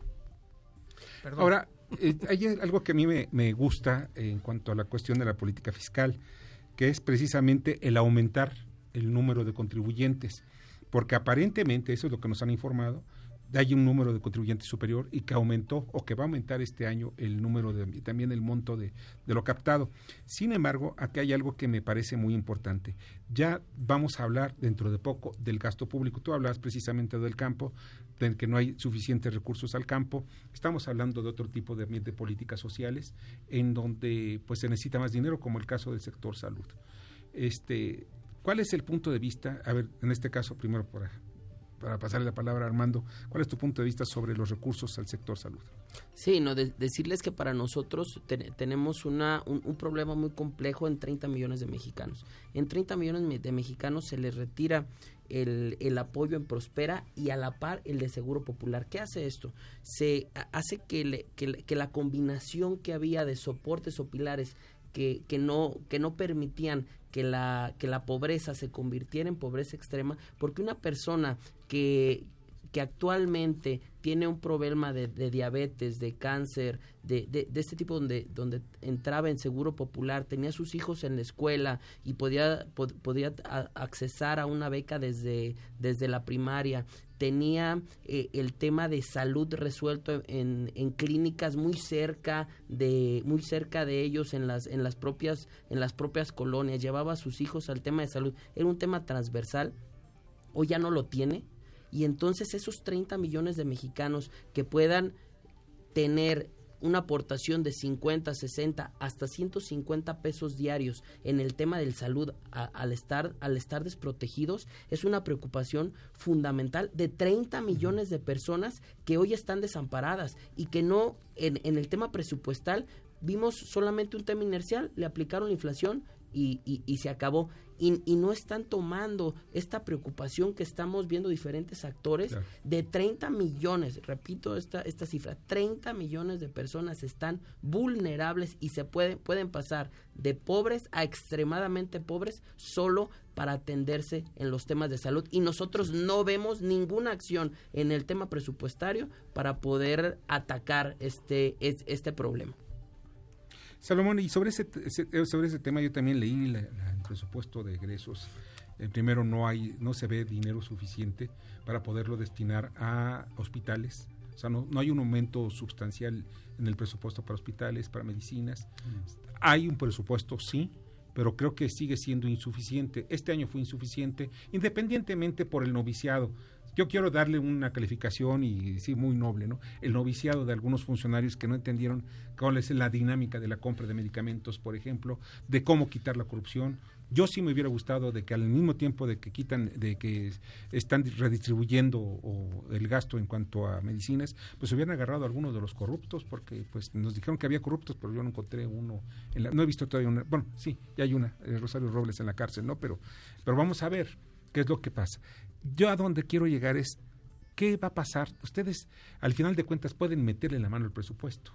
S2: Perdón. Ahora, eh, hay algo que a mí me, me gusta en cuanto a la cuestión de la política fiscal, que es precisamente el aumentar el número de contribuyentes, porque aparentemente, eso es lo que nos han informado, hay un número de contribuyentes superior y que aumentó o que va a aumentar este año el número de, y también el monto de, de lo captado. Sin embargo, aquí hay algo que me parece muy importante. Ya vamos a hablar dentro de poco del gasto público. Tú hablas precisamente del campo, de que no hay suficientes recursos al campo. Estamos hablando de otro tipo de, de políticas sociales en donde pues se necesita más dinero, como el caso del sector salud. Este, ¿cuál es el punto de vista? A ver, en este caso, primero por para pasarle la palabra a Armando, ¿cuál es tu punto de vista sobre los recursos al sector salud?
S11: Sí, no, de, decirles que para nosotros te, tenemos una, un, un problema muy complejo en treinta millones de mexicanos. En treinta millones de mexicanos se les retira el, el apoyo en Prospera y a la par el de Seguro Popular. ¿Qué hace esto? Se hace que, le, que, que la combinación que había de soportes o pilares que, que no que no permitían que la que la pobreza se convirtiera en pobreza extrema, porque una persona que que actualmente tiene un problema de, de diabetes, de cáncer, de, de, de este tipo donde donde entraba en Seguro Popular, tenía a sus hijos en la escuela y podía pod, podía a, accesar a una beca desde desde la primaria, tenía eh, el tema de salud resuelto en, en clínicas muy cerca de muy cerca de ellos en las en las propias en las propias colonias, llevaba a sus hijos al tema de salud, era un tema transversal. Hoy ya no lo tiene, y entonces esos treinta millones de mexicanos que puedan tener una aportación de cincuenta, sesenta, hasta ciento cincuenta pesos diarios en el tema del salud a, al estar al estar desprotegidos, es una preocupación fundamental de treinta millones de personas que hoy están desamparadas y que no, en, en el tema presupuestal, vimos solamente un tema inercial, le aplicaron inflación y, y, y se acabó. Y, y no están tomando esta preocupación que estamos viendo diferentes actores, claro, de treinta millones, repito esta esta cifra, treinta millones de personas están vulnerables y se pueden pueden pasar de pobres a extremadamente pobres solo para atenderse en los temas de salud, y nosotros no vemos ninguna acción en el tema presupuestario para poder atacar este este problema.
S2: Salomón, y sobre ese, sobre ese tema yo también leí la, la, el presupuesto de egresos. Eh, primero, no hay no se ve dinero suficiente para poderlo destinar a hospitales. O sea, no, no hay un aumento sustancial en el presupuesto para hospitales, para medicinas. Mm. Hay un presupuesto, sí, pero creo que sigue siendo insuficiente. Este año fue insuficiente, independientemente por el noviciado. Yo quiero darle una calificación y sí, muy noble, ¿no? El noviciado de algunos funcionarios que no entendieron cuál es la dinámica de la compra de medicamentos, por ejemplo, de cómo quitar la corrupción. Yo sí me hubiera gustado de que al mismo tiempo de que quitan, de que están redistribuyendo o el gasto en cuanto a medicinas, pues hubieran agarrado a algunos de los corruptos, porque pues nos dijeron que había corruptos, pero yo no encontré uno, en la, no he visto todavía una, bueno, sí, ya hay una, eh, Rosario Robles en la cárcel, ¿no? Pero, pero vamos a ver qué es lo que pasa. Yo a donde quiero llegar es, ¿qué va a pasar? Ustedes, al final de cuentas, pueden meterle la mano al presupuesto.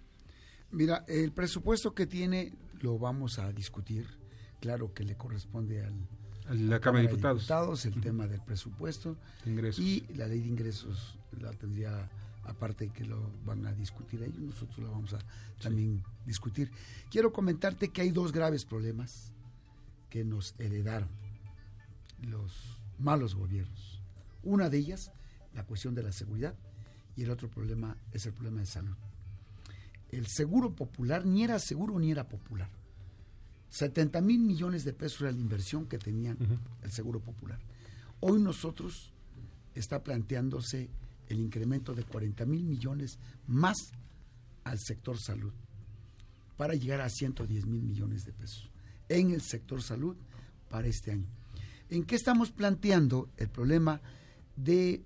S12: Mira, el presupuesto que tiene lo vamos a discutir. Claro que le corresponde al,
S2: a la Cámara de Diputados,
S12: Diputados el uh-huh. tema del presupuesto.
S2: Ingresos.
S12: Y la ley de ingresos la tendría, aparte de que lo van a discutir ellos, nosotros la vamos a también sí. discutir. Quiero comentarte que hay dos graves problemas que nos heredaron los malos gobiernos. Una de ellas, la cuestión de la seguridad, y el otro problema es el problema de salud. El seguro popular ni era seguro ni era popular. setenta mil millones de pesos era la inversión que tenían uh-huh. el seguro popular. Hoy nosotros está planteándose el incremento de cuarenta mil millones más al sector salud para llegar a ciento diez mil millones de pesos en el sector salud para este año. ¿En qué estamos planteando el problema de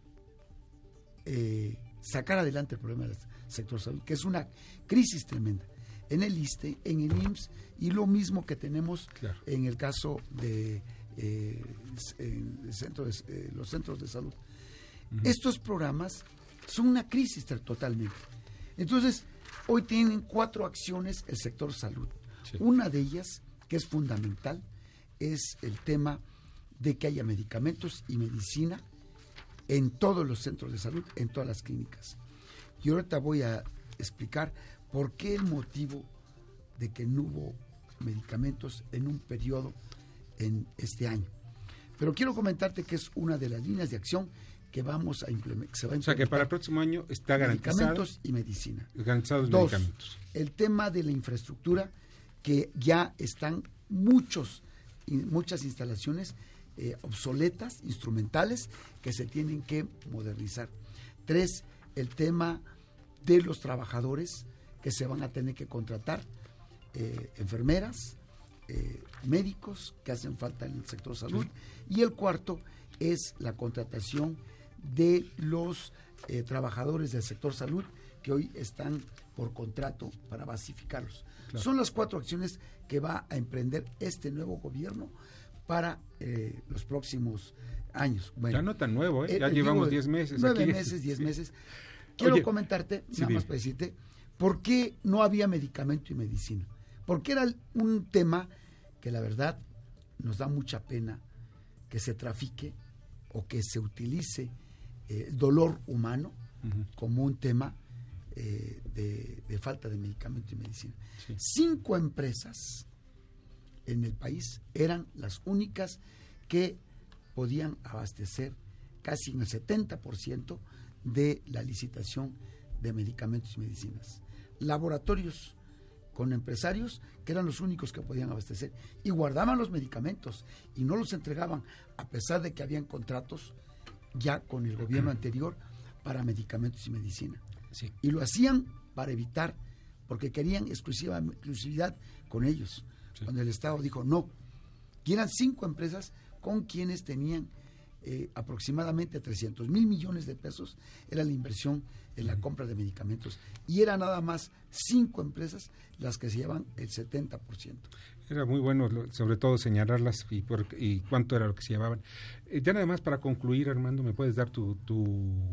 S12: eh, sacar adelante el problema del sector salud, que es una crisis tremenda en el ISSSTE, en el I M S S, y lo mismo que tenemos claro. en el caso de eh, en el centro de, eh, los centros de salud? Uh-huh. Estos programas son una crisis totalmente. Entonces, hoy tienen cuatro acciones el sector salud. Sí. Una de ellas, que es fundamental, es el tema de que haya medicamentos y medicina en todos los centros de salud, en todas las clínicas. Y ahorita voy a explicar por qué el motivo de que no hubo medicamentos en un periodo en este año. Pero quiero comentarte que es una de las líneas de acción que vamos a implementar. Se va a implementar.
S2: O sea, que para el próximo año está garantizado.
S12: Medicamentos y medicina.
S2: Garantizados
S12: Dos,
S2: medicamentos.
S12: El tema de la infraestructura, que ya están muchos, muchas instalaciones eh, obsoletas, instrumentales, que se tienen que modernizar. Tres, el tema de los trabajadores que se van a tener que contratar, eh, enfermeras, eh, médicos que hacen falta en el sector salud. Sí. Y el cuarto es la contratación de los eh, trabajadores del sector salud que hoy están por contrato para basificarlos. Claro. Son las cuatro acciones que va a emprender este nuevo gobierno para eh, los próximos años. Bueno,
S2: ya no tan nuevo, ¿eh? Ya eh, llevamos diez meses.
S12: Nueve
S2: aquí.
S12: meses, diez meses. Quiero Oye, comentarte, sí, nada bien. más para decirte, ¿por qué no había medicamento y medicina? Porque era un tema que la verdad nos da mucha pena que se trafique o que se utilice eh, el dolor humano uh-huh. como un tema eh, de, de falta de medicamento y medicina. Sí. Cinco empresas en el país eran las únicas que podían abastecer casi en el setenta por ciento de la licitación de medicamentos y medicinas. Laboratorios con empresarios que eran los únicos que podían abastecer y guardaban los medicamentos y no los entregaban a pesar de que habían contratos ya con el gobierno anterior para medicamentos y medicina. Sí. Y lo hacían para evitar, porque querían exclusiva, exclusividad con ellos. Sí. Cuando el Estado dijo no, y eran cinco empresas con quienes tenían eh, aproximadamente trescientos mil millones de pesos, era la inversión en la compra de medicamentos, y eran nada más cinco empresas las que se llevan el setenta por ciento.
S2: Era muy bueno, sobre todo, señalarlas y, por, y cuánto era lo que se llevaban. Eh, ya nada más para concluir, Armando, ¿me puedes dar tu, tu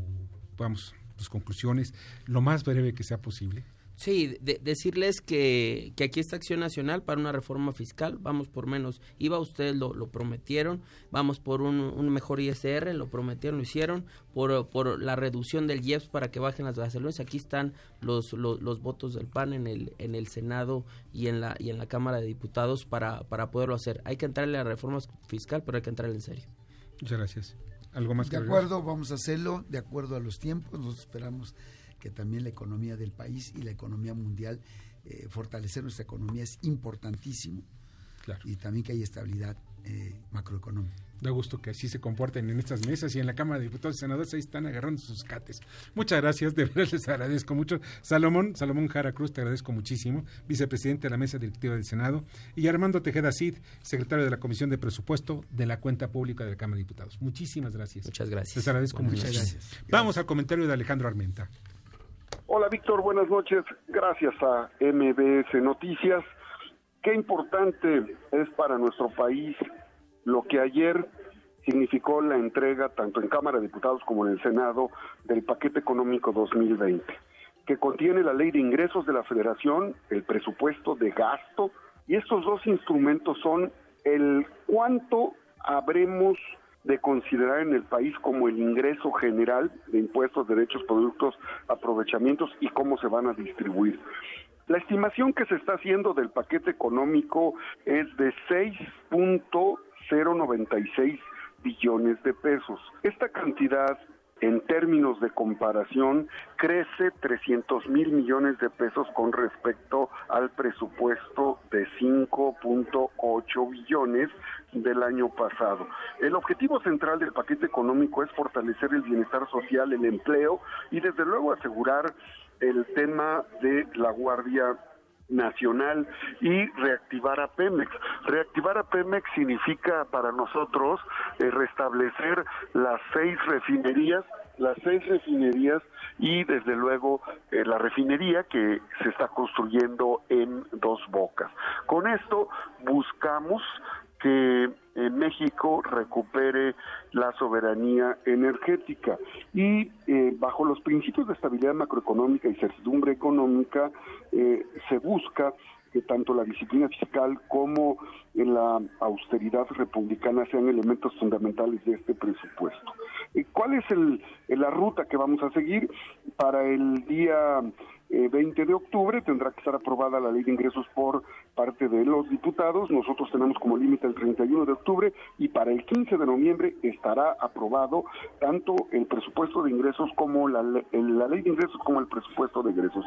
S2: vamos, tus conclusiones, lo más breve que sea posible?
S11: Sí, de, decirles que, que aquí está Acción Nacional para una reforma fiscal, vamos por menos I V A, ustedes lo, lo prometieron, vamos por un, un mejor I S R, lo prometieron, lo hicieron, por, por la reducción del I E P S para que bajen las gasolinas, aquí están los, los, los votos del P A N en el, en el Senado y en la, y en la Cámara de Diputados para, para poderlo hacer. Hay que entrarle a la reforma fiscal, pero hay que entrarle en serio.
S2: Muchas gracias. ¿Algo más?
S12: De acuerdo, vamos a hacerlo de acuerdo a los tiempos, nosotros esperamos que también la economía del país y la economía mundial, eh, fortalecer nuestra economía es importantísimo. Claro. Y también que haya estabilidad eh, macroeconómica.
S2: Da gusto que así se comporten en estas mesas y en la Cámara de Diputados y Senadores, ahí están agarrando sus cates. Muchas gracias, de verdad les agradezco mucho. Salomón, Salomón Jara Cruz, te agradezco muchísimo, vicepresidente de la Mesa Directiva del Senado, y Armando Tejeda Cid, secretario de la Comisión de Presupuesto de la Cuenta Pública de la Cámara de Diputados. Muchísimas gracias.
S11: Muchas gracias.
S2: Les agradezco mucho.
S11: Muchas gracias.
S2: Vamos al comentario de Alejandro Armenta.
S9: Hola Víctor, buenas noches. Gracias a M B S Noticias. Qué importante es para nuestro país lo que ayer significó la entrega, tanto en Cámara de Diputados como en el Senado, del paquete económico dos mil veinte, que contiene la Ley de Ingresos de la Federación, el presupuesto de gasto, y estos dos instrumentos son el cuánto habremos de considerar en el país como el ingreso general de impuestos, derechos, productos, aprovechamientos y cómo se van a distribuir. La estimación que se está haciendo del paquete económico es de seis punto cero noventa y seis billones de pesos. Esta cantidad, en términos de comparación, crece trescientos mil millones de pesos con respecto al presupuesto de cinco punto ocho billones del año pasado. El objetivo central del paquete económico es fortalecer el bienestar social, el empleo y desde luego asegurar el tema de la Guardia Nacional y reactivar a Pemex. Reactivar a Pemex significa para nosotros eh, restablecer las seis refinerías, las seis refinerías y desde luego eh, la refinería que se está construyendo en Dos Bocas. Con esto buscamos que eh, México recupere la soberanía energética y eh, bajo los principios de estabilidad macroeconómica y certidumbre económica eh, se busca que tanto la disciplina fiscal como la austeridad republicana sean elementos fundamentales de este presupuesto. ¿Cuál es el, la ruta que vamos a seguir? Para el día eh, veinte de octubre tendrá que estar aprobada la ley de ingresos por parte de los diputados. Nosotros tenemos como límite el treinta y uno de octubre y para el quince de noviembre estará aprobado tanto el presupuesto de ingresos como la, la ley de ingresos como el presupuesto de egresos.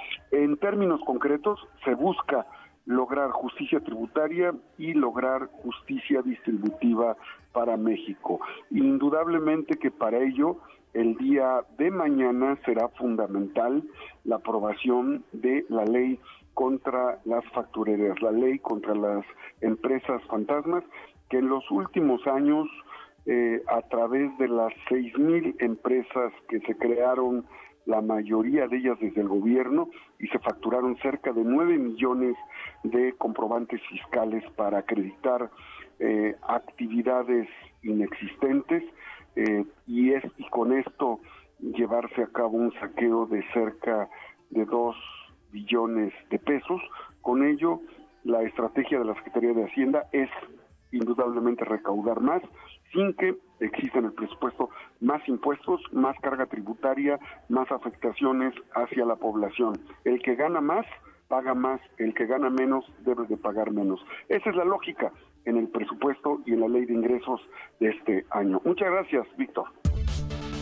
S9: En términos concretos, se busca lograr justicia tributaria y lograr justicia distributiva para México. Indudablemente que para ello, el día de mañana será fundamental la aprobación de la ley contra las facturerías, la ley contra las empresas fantasmas, que en los últimos años, eh, a través de las seis mil empresas que se crearon, la mayoría de ellas desde el gobierno, y se facturaron cerca de nueve millones de comprobantes fiscales para acreditar eh, actividades inexistentes, eh, y, es, y con esto llevarse a cabo un saqueo de cerca de dos billones de pesos. Con ello, la estrategia de la Secretaría de Hacienda es indudablemente recaudar más, sin que exista en el presupuesto más impuestos, más carga tributaria, más afectaciones hacia la población. El que gana más, paga más, el que gana menos, debe de pagar menos. Esa es la lógica en el presupuesto y en la ley de ingresos de este año. Muchas gracias, Víctor.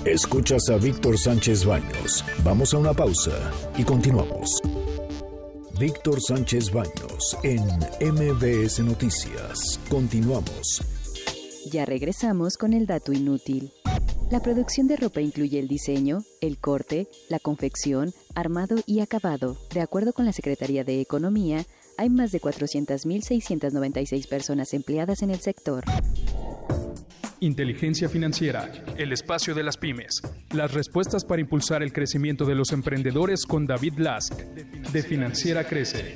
S1: Escuchas a Víctor Sánchez Baños. Vamos a una pausa y continuamos. Víctor Sánchez Baños en M B S Noticias. Continuamos.
S10: Ya regresamos con el dato inútil. La producción de ropa incluye el diseño, el corte, la confección, armado y acabado. De acuerdo con la Secretaría de Economía, hay más de cuatrocientas mil seiscientas noventa y seis personas empleadas en el sector.
S13: Inteligencia Financiera, el espacio de las pymes. Las respuestas para impulsar el crecimiento de los emprendedores con David Lask, de Financiera Crece.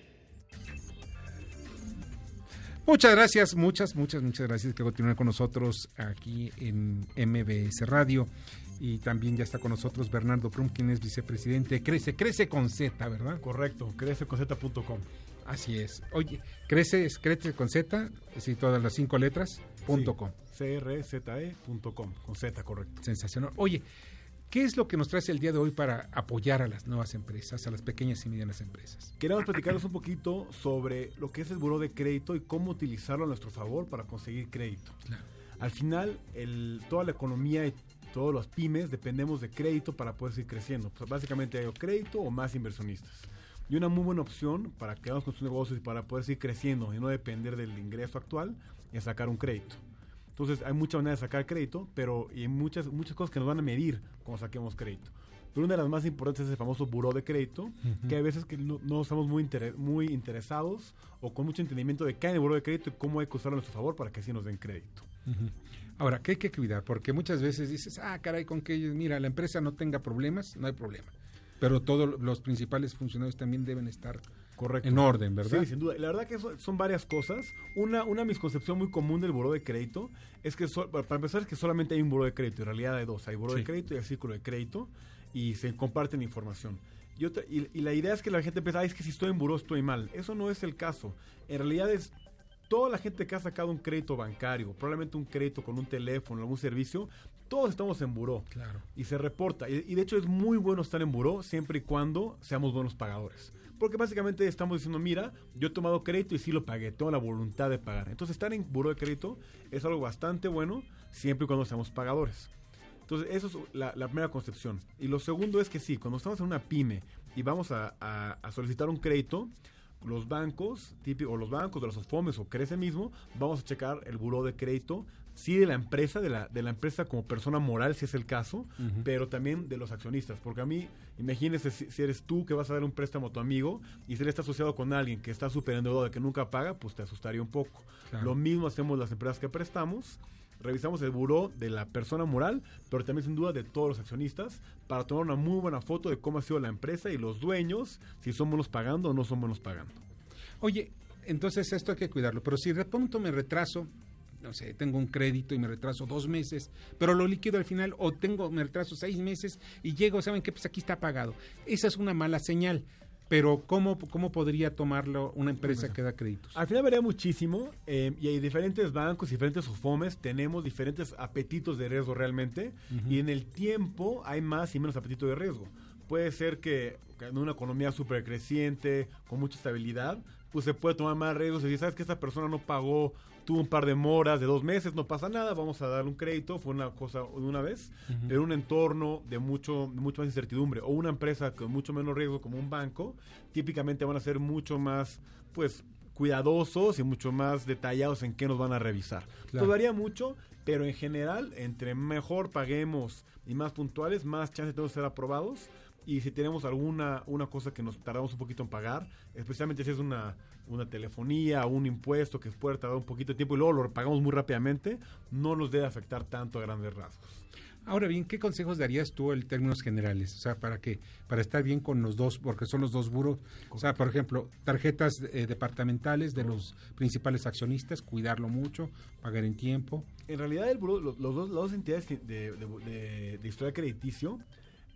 S2: Muchas gracias, muchas, muchas, muchas gracias que continúen con nosotros aquí en M B S Radio. Y también ya está con nosotros Bernardo Prum, quien es vicepresidente de Crece, Crece con Z, ¿verdad?
S14: Correcto, crece con zeta punto com.
S2: Así es. Oye, Crece es Crece con Z, sí, todas las cinco letras, punto
S14: sí,
S2: com.
S14: C R Z E punto com, con Z, correcto.
S2: Sensacional. Oye, ¿qué es lo que nos traes el día de hoy para apoyar a las nuevas empresas, a las pequeñas y medianas empresas?
S14: Queremos platicarles un poquito sobre lo que es el buró de crédito y cómo utilizarlo a nuestro favor para conseguir crédito.
S2: Claro.
S14: Al final, el, toda la economía y todos los pymes dependemos de crédito para poder seguir creciendo. Pues básicamente hay o crédito o más inversionistas. Y una muy buena opción para que hagamos con sus negocios y para poder seguir creciendo y no depender del ingreso actual es sacar un crédito. Entonces hay muchas maneras de sacar crédito, pero y hay muchas, muchas cosas que nos van a medir cuando saquemos crédito. Pero una de las más importantes es el famoso buró de crédito, uh-huh. que hay veces que no, no estamos muy, inter, muy interesados o con mucho entendimiento de qué hay en el buró de crédito y cómo hay que usarlo a nuestro favor para que así nos den crédito.
S2: Uh-huh. Ahora, ¿qué hay que cuidar? Porque muchas veces dices, ah, caray, con que mira, la empresa no tenga problemas, no hay problema. Pero todos los principales funcionarios también deben estar
S14: correcto
S2: en orden, ¿verdad?
S14: Sí, sin duda. La verdad que son, son varias cosas. Una, una misconcepción muy común del buró de crédito es que, so, para empezar, es que solamente hay un buró de crédito. En realidad hay dos. Hay buró sí. de crédito y el círculo de crédito y se comparten información. Y, otra, y, y la idea es que la gente piensa, ah, es que si estoy en buró estoy mal. Eso no es el caso. En realidad es toda la gente que ha sacado un crédito bancario, probablemente un crédito con un teléfono, algún servicio, todos estamos en buró.
S2: Claro.
S14: Y se reporta. Y, y de hecho es muy bueno estar en buró siempre y cuando seamos buenos pagadores. Porque básicamente estamos diciendo, mira, yo he tomado crédito y sí lo pagué, tengo la voluntad de pagar. Entonces estar en buró de crédito es algo bastante bueno siempre y cuando seamos pagadores. Entonces eso es la, la primera concepción. Y lo segundo es que sí, cuando estamos en una pyme y vamos a, a, a solicitar un crédito, los bancos, típico, o los bancos de los OFOMES o Crece mismo, vamos a checar el buró de crédito, sí de la empresa, de la, de la empresa como persona moral, si es el caso, uh-huh. pero también de los accionistas, porque a mí, imagínese si, si eres tú que vas a dar un préstamo a tu amigo y si él está asociado con alguien que está súper endeudado, que nunca paga, pues te asustaría un poco. Claro. Lo mismo hacemos las empresas que prestamos, revisamos el buró de la persona moral, pero también sin duda de todos los accionistas, para tomar una muy buena foto de cómo ha sido la empresa y los dueños, si son buenos pagando o no son buenos pagando.
S2: Oye, entonces esto hay que cuidarlo, pero si de pronto me retraso, no sé, tengo un crédito y me retraso dos meses, pero lo liquido al final, o tengo, me retraso seis meses y llego, ¿saben qué? Pues aquí está pagado. Esa es una mala señal. Pero ¿cómo, cómo podría tomarlo una empresa que da créditos?
S14: Al final varía muchísimo eh, y hay diferentes bancos, diferentes UFOMES, tenemos diferentes apetitos de riesgo realmente uh-huh. y en el tiempo hay más y menos apetito de riesgo. Puede ser que, que en una economía súper creciente, con mucha estabilidad, pues se puede tomar más riesgos y decir, ¿sabes que esta persona no pagó, tuvo un par de moras de dos meses, no pasa nada, vamos a darle un crédito, fue una cosa de una vez, uh-huh. pero un entorno de mucho, de mucho más incertidumbre, o una empresa con mucho menos riesgo como un banco, típicamente van a ser mucho más, pues, cuidadosos y mucho más detallados en qué nos van a revisar. Claro. Entonces varía mucho, pero en general, entre mejor paguemos y más puntuales, más chances tenemos de ser aprobados. Y si tenemos alguna una cosa que nos tardamos un poquito en pagar, especialmente si es una, una telefonía o un impuesto que puede tardar un poquito de tiempo y luego lo pagamos muy rápidamente, no nos debe afectar tanto a grandes rasgos.
S2: Ahora bien, ¿qué consejos darías tú en términos generales? O sea, ¿para qué? Para estar bien con los dos, porque son los dos buros. O sea, por ejemplo, tarjetas eh, departamentales de los principales accionistas, cuidarlo mucho, pagar en tiempo.
S14: En realidad, el buró, los, los dos, las dos entidades de, de, de, de historial crediticio,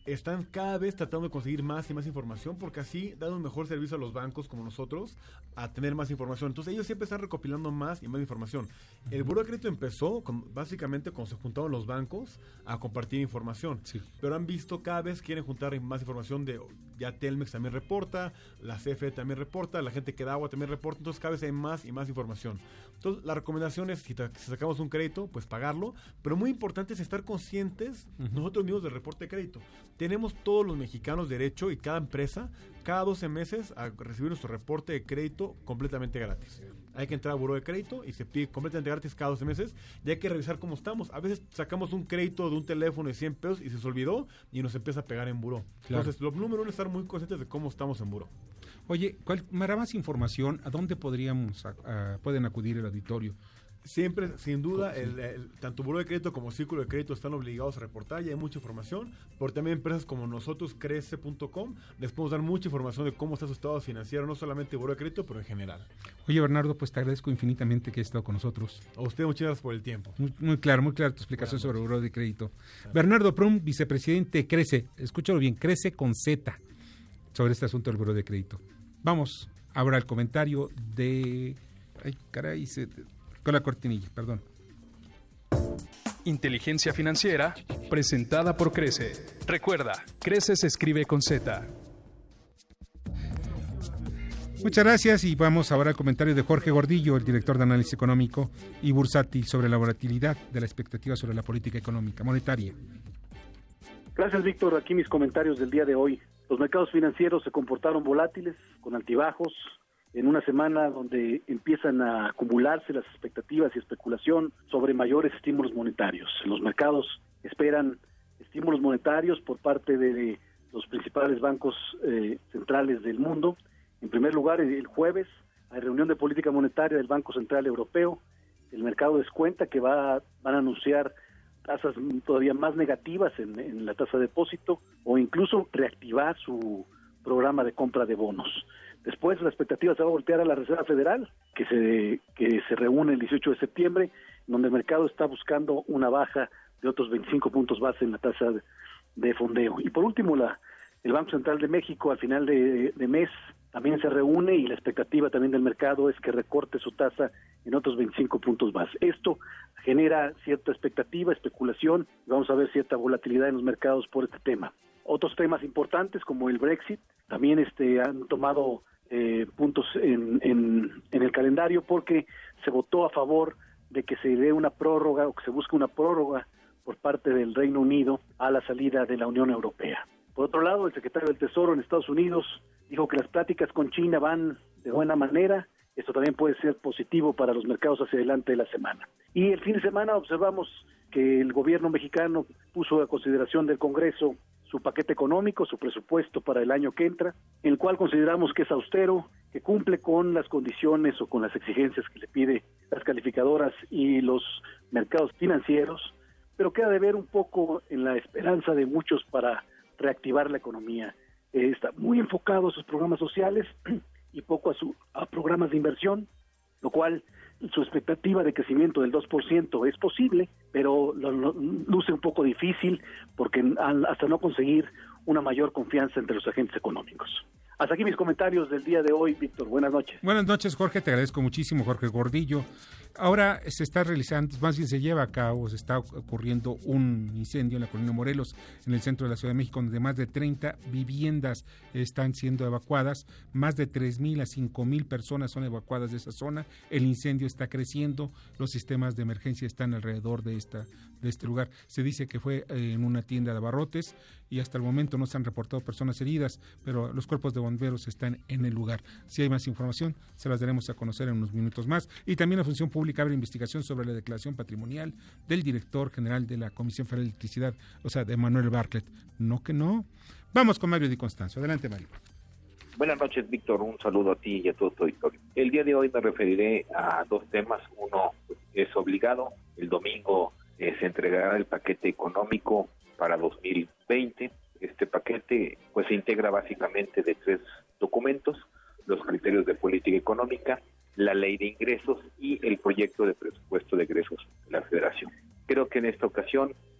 S14: están cada vez tratando de conseguir más y más información porque así dan un mejor servicio a los bancos como nosotros a tener más información. Entonces ellos siempre están recopilando más y más información. El Buró de Crédito empezó con, básicamente cuando se juntaron los bancos a compartir información, sí. Pero han visto cada vez quieren juntar más información de, ya Telmex también reporta, la C F E también reporta, la gente que da agua también reporta, entonces cada vez hay más y más información. Entonces la recomendación es, si, te, si sacamos un crédito, pues pagarlo, pero muy importante es estar conscientes uh-huh. nosotros mismos del reporte de crédito. Tenemos todos los mexicanos derecho y cada empresa, cada doce meses, a recibir nuestro reporte de crédito completamente gratis. Hay que entrar al buró de crédito y se pide completamente gratis cada doce meses y hay que revisar cómo estamos. A veces sacamos un crédito de un teléfono de cien pesos y se se olvidó y nos empieza a pegar en buró. Claro. Entonces, lo número uno es estar muy conscientes de cómo estamos en buró.
S2: Oye, ¿cuál, para más información, ¿a dónde podríamos, a, a, pueden acudir el auditorio?
S14: Siempre, sin duda, el, el, tanto Buró de Crédito como Círculo de Crédito están obligados a reportar, y hay mucha información, pero también empresas como nosotros, crece punto com, les podemos dar mucha información de cómo está su estado financiero, no solamente Buró de Crédito, pero en general.
S2: Oye, Bernardo, pues te agradezco infinitamente que hayas estado con nosotros.
S14: A usted, muchas gracias por el tiempo.
S2: Muy, muy claro, muy clara tu explicación sobre Buró de Crédito. Claro. Bernardo Prum, vicepresidente Crece, escúchalo bien, Crece con Z, sobre este asunto del Buró de Crédito. Vamos ahora al comentario de... Ay, caray, se... con la cortinilla, perdón.
S13: Inteligencia Financiera, presentada por Crece. Recuerda, Crece se escribe con Z.
S2: Muchas gracias y vamos ahora al comentario de Jorge Gordillo, el director de Análisis Económico y Bursátil, sobre la volatilidad de la expectativa sobre la política económica monetaria.
S15: Gracias, Víctor. Aquí mis comentarios del día de hoy. Los mercados financieros se comportaron volátiles, con altibajos, en una semana donde empiezan a acumularse las expectativas y especulación sobre mayores estímulos monetarios. Los mercados esperan estímulos monetarios por parte de los principales bancos eh, centrales del mundo. En primer lugar, el jueves hay reunión de política monetaria del Banco Central Europeo. El mercado descuenta que va, van a anunciar tasas todavía más negativas en, en la tasa de depósito o incluso reactivar su programa de compra de bonos. Después la expectativa se va a voltear a la Reserva Federal, que se que se reúne el dieciocho de septiembre, donde el mercado está buscando una baja de otros veinticinco puntos base en la tasa de, de fondeo. Y por último, la el Banco Central de México al final de, de mes también se reúne y la expectativa también del mercado es que recorte su tasa en otros veinticinco puntos base. Esto genera cierta expectativa, especulación, y vamos a ver cierta volatilidad en los mercados por este tema. Otros temas importantes como el Brexit también este han tomado eh, puntos en, en, en el calendario porque se votó a favor de que se dé una prórroga o que se busque una prórroga por parte del Reino Unido a la salida de la Unión Europea. Por otro lado, el secretario del Tesoro en Estados Unidos dijo que las pláticas con China van de buena manera. Esto también puede ser positivo para los mercados hacia adelante de la semana. Y el fin de semana observamos que el gobierno mexicano puso a consideración del Congreso su paquete económico, su presupuesto para el año que entra, en el cual consideramos que es austero, que cumple con las condiciones o con las exigencias que le pide las calificadoras y los mercados financieros, pero queda de ver un poco en la esperanza de muchos para reactivar la economía. Eh, está muy enfocado a sus programas sociales y poco a, su, a programas de inversión, lo cual su expectativa de crecimiento del dos por ciento es posible, pero lo, lo, luce un poco difícil porque hasta no conseguir una mayor confianza entre los agentes económicos. Hasta aquí mis comentarios del día de hoy, Víctor. Buenas noches.
S2: Buenas noches, Jorge. Te agradezco muchísimo, Jorge Gordillo. Ahora se está realizando, más bien se lleva a cabo, se está ocurriendo un incendio en la colonia Morelos, en el centro de la Ciudad de México, donde más de treinta viviendas están siendo evacuadas. Más de tres mil a cinco mil personas son evacuadas de esa zona. El incendio está creciendo. Los sistemas de emergencia están alrededor de esta de este lugar. Se dice que fue eh, en una tienda de abarrotes y hasta el momento no se han reportado personas heridas, pero los cuerpos de bomberos están en el lugar. Si hay más información, se las daremos a conocer en unos minutos más. Y también la Función Pública abre investigación sobre la declaración patrimonial del director general de la Comisión Federal de Electricidad, o sea, de Manuel Bartlett. No que no. Vamos con Mario Di Constanzo. Adelante, Mario.
S16: Buenas noches, Víctor. Un saludo a ti y a todo tu auditorio. El día de hoy me referiré a dos temas. Uno pues, es obligado. El domingo eh, se entregará el paquete económico para dos mil veinte. Este paquete pues se integra básicamente de tres documentos: los criterios de política económica, la ley de ingresos y el proyecto de presupuesto de egresos de la Federación. Creo que en esta ocasión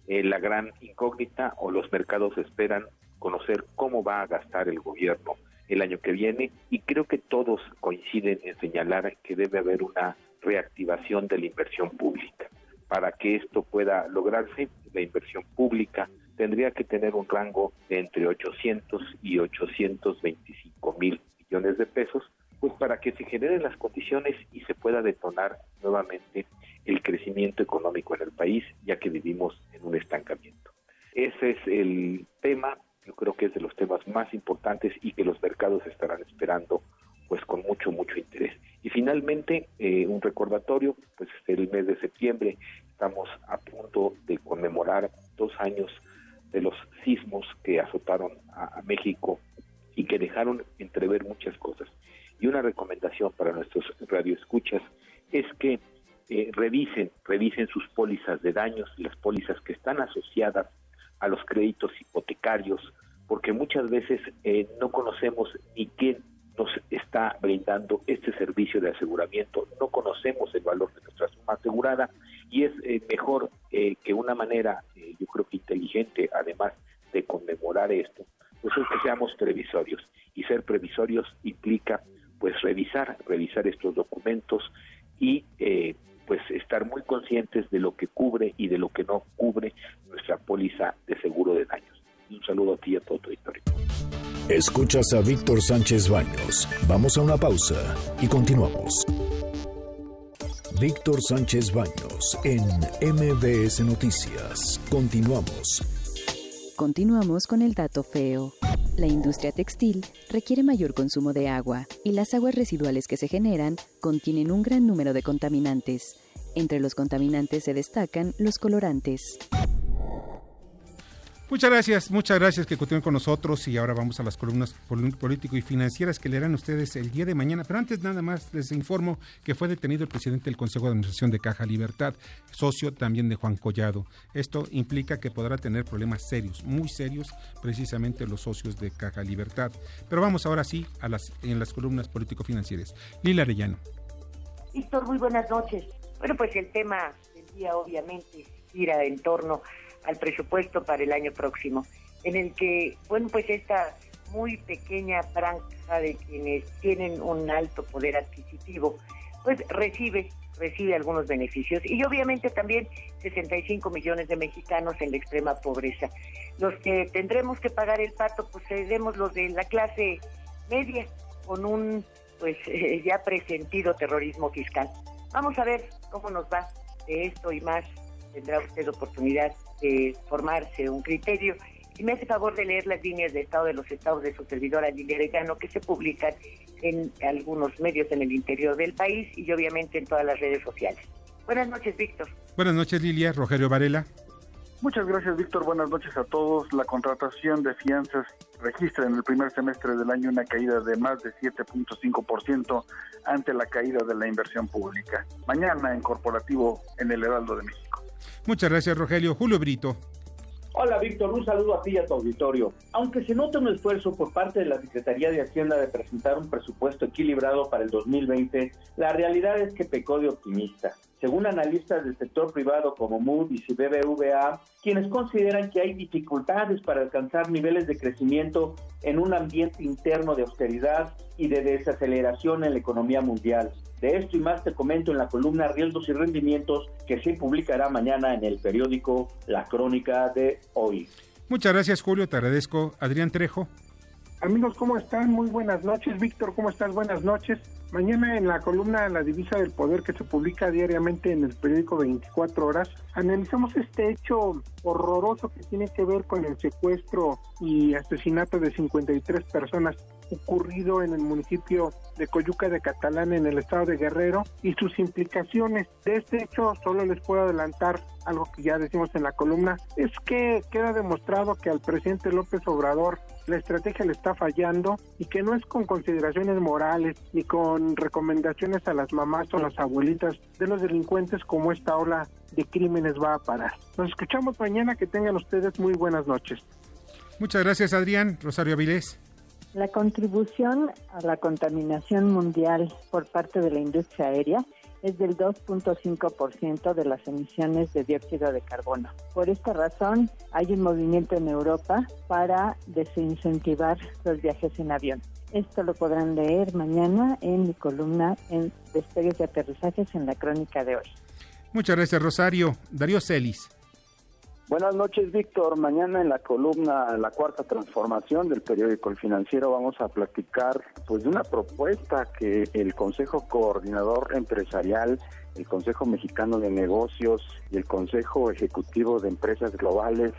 S16: eh, la gran incógnita, o los mercados esperan conocer cómo va a gastar el gobierno el año que viene, y creo que todos coinciden en señalar que debe haber una reactivación de la inversión pública. Para que esto pueda lograrse, la inversión pública tendría que tener un rango de entre ochocientos y ochocientos veinticinco mil millones de pesos, pues para que se generen las condiciones y se pueda detonar nuevamente el crecimiento económico en el país, ya que vivimos en un estancamiento. Ese es el tema, yo creo que es de los temas más importantes y que los mercados estarán esperando pues con mucho, mucho interés. Y finalmente, eh, un recordatorio, pues el mes de septiembre estamos a punto de conmemorar dos años de los sismos que azotaron a, a México y que dejaron entrever muchas cosas. Y una recomendación para nuestros radioescuchas es que eh, revisen, revisen sus pólizas de daños, las pólizas que están asociadas a los créditos hipotecarios, porque muchas veces eh, no conocemos ni quién nos está brindando este servicio de aseguramiento, no conocemos el valor de nuestra suma asegurada, y es eh, mejor eh, que una manera, eh, yo creo que inteligente, además de conmemorar esto, pues es que seamos previsorios, y ser previsorios implica pues revisar, revisar estos documentos y eh, pues estar muy conscientes de lo que cubre y de lo que no cubre nuestra póliza de seguro de daños. Y un saludo a ti y a todo tu auditorio.
S1: Escuchas a Víctor Sánchez Baños. Vamos a una pausa y continuamos. Víctor Sánchez Baños en M B S Noticias. Continuamos.
S10: Continuamos con el dato feo. La industria textil requiere mayor consumo de agua y las aguas residuales que se generan contienen un gran número de contaminantes. Entre los contaminantes se destacan los colorantes.
S2: Muchas gracias, muchas gracias que continúen con nosotros, y ahora vamos a las columnas político y financieras que leerán ustedes el día de mañana. Pero antes nada más les informo que fue detenido el presidente del Consejo de Administración de Caja Libertad, socio también de Juan Collado. Esto implica que podrá tener problemas serios, muy serios, precisamente los socios de Caja Libertad. Pero vamos ahora sí a las en las columnas político-financieras. Lila Arellano.
S17: Víctor, muy buenas noches. Bueno, pues el tema del día obviamente gira en torno al presupuesto para el año próximo, en el que, bueno, pues esta muy pequeña franja de quienes tienen un alto poder adquisitivo, pues recibe, recibe algunos beneficios, y obviamente también sesenta y cinco millones de mexicanos en la extrema pobreza. Los que tendremos que pagar el pato, pues seremos los de la clase media, con un, pues, eh, ya presentido terrorismo fiscal. Vamos a ver cómo nos va de esto y más. Tendrá usted oportunidad de formarse un criterio, y me hace favor de leer las líneas de estado de los estados de su servidora Lili Arellano, que se publican en algunos medios en el interior del país y obviamente en todas las redes sociales. Buenas noches, Víctor.
S2: Buenas noches, Lilia. Rogelio Varela.
S9: Muchas gracias, Víctor. Buenas noches a todos. La contratación de fianzas registra en el primer semestre del año una caída de más de siete punto cinco por ciento ante la caída de la inversión pública. Mañana en Corporativo en el Heraldo de México.
S2: Muchas gracias, Rogelio. Julio Brito.
S18: Hola, Víctor, un saludo a ti y a tu auditorio. Aunque se nota un esfuerzo por parte de la Secretaría de Hacienda de presentar un presupuesto equilibrado para el dos mil veinte, la realidad es que pecó de optimista. Según analistas del sector privado como Moody's y B B V A, quienes consideran que hay dificultades para alcanzar niveles de crecimiento en un ambiente interno de austeridad y de desaceleración en la economía mundial. De esto y más te comento en la columna Riesgos y Rendimientos, que se publicará mañana en el periódico La Crónica de Hoy.
S2: Muchas gracias, Julio, te agradezco. Adrián Trejo.
S19: Amigos, ¿cómo están? Muy buenas noches. Víctor, ¿cómo estás? Buenas noches. Mañana en la columna La Divisa del Poder, que se publica diariamente en el periódico veinticuatro horas, analizamos este hecho horroroso que tiene que ver con el secuestro y asesinato de cincuenta y tres personas ocurrido en el municipio de Coyuca de Catalán, en el estado de Guerrero, y sus implicaciones. De este hecho solo les puedo adelantar algo que ya decimos en la columna, es que queda demostrado que al presidente López Obrador la estrategia le está fallando, y que no es con consideraciones morales ni con recomendaciones a las mamás o las abuelitas de los delincuentes como esta ola de crímenes va a parar. Nos escuchamos mañana, que tengan ustedes muy buenas noches.
S2: Muchas gracias, Adrián. Rosario Avilés.
S20: La contribución a la contaminación mundial por parte de la industria aérea es del dos punto cinco por ciento de las emisiones de dióxido de carbono. Por esta razón, hay un movimiento en Europa para desincentivar los viajes en avión. Esto lo podrán leer mañana en mi columna en Despegues y Aterrizajes en la Crónica de hoy.
S2: Muchas gracias, Rosario. Darío Celis.
S21: Buenas noches, Víctor. Mañana en la columna La Cuarta Transformación del periódico El Financiero vamos a platicar pues de una propuesta que el Consejo Coordinador Empresarial, el Consejo Mexicano de Negocios y el Consejo Ejecutivo de Empresas Globales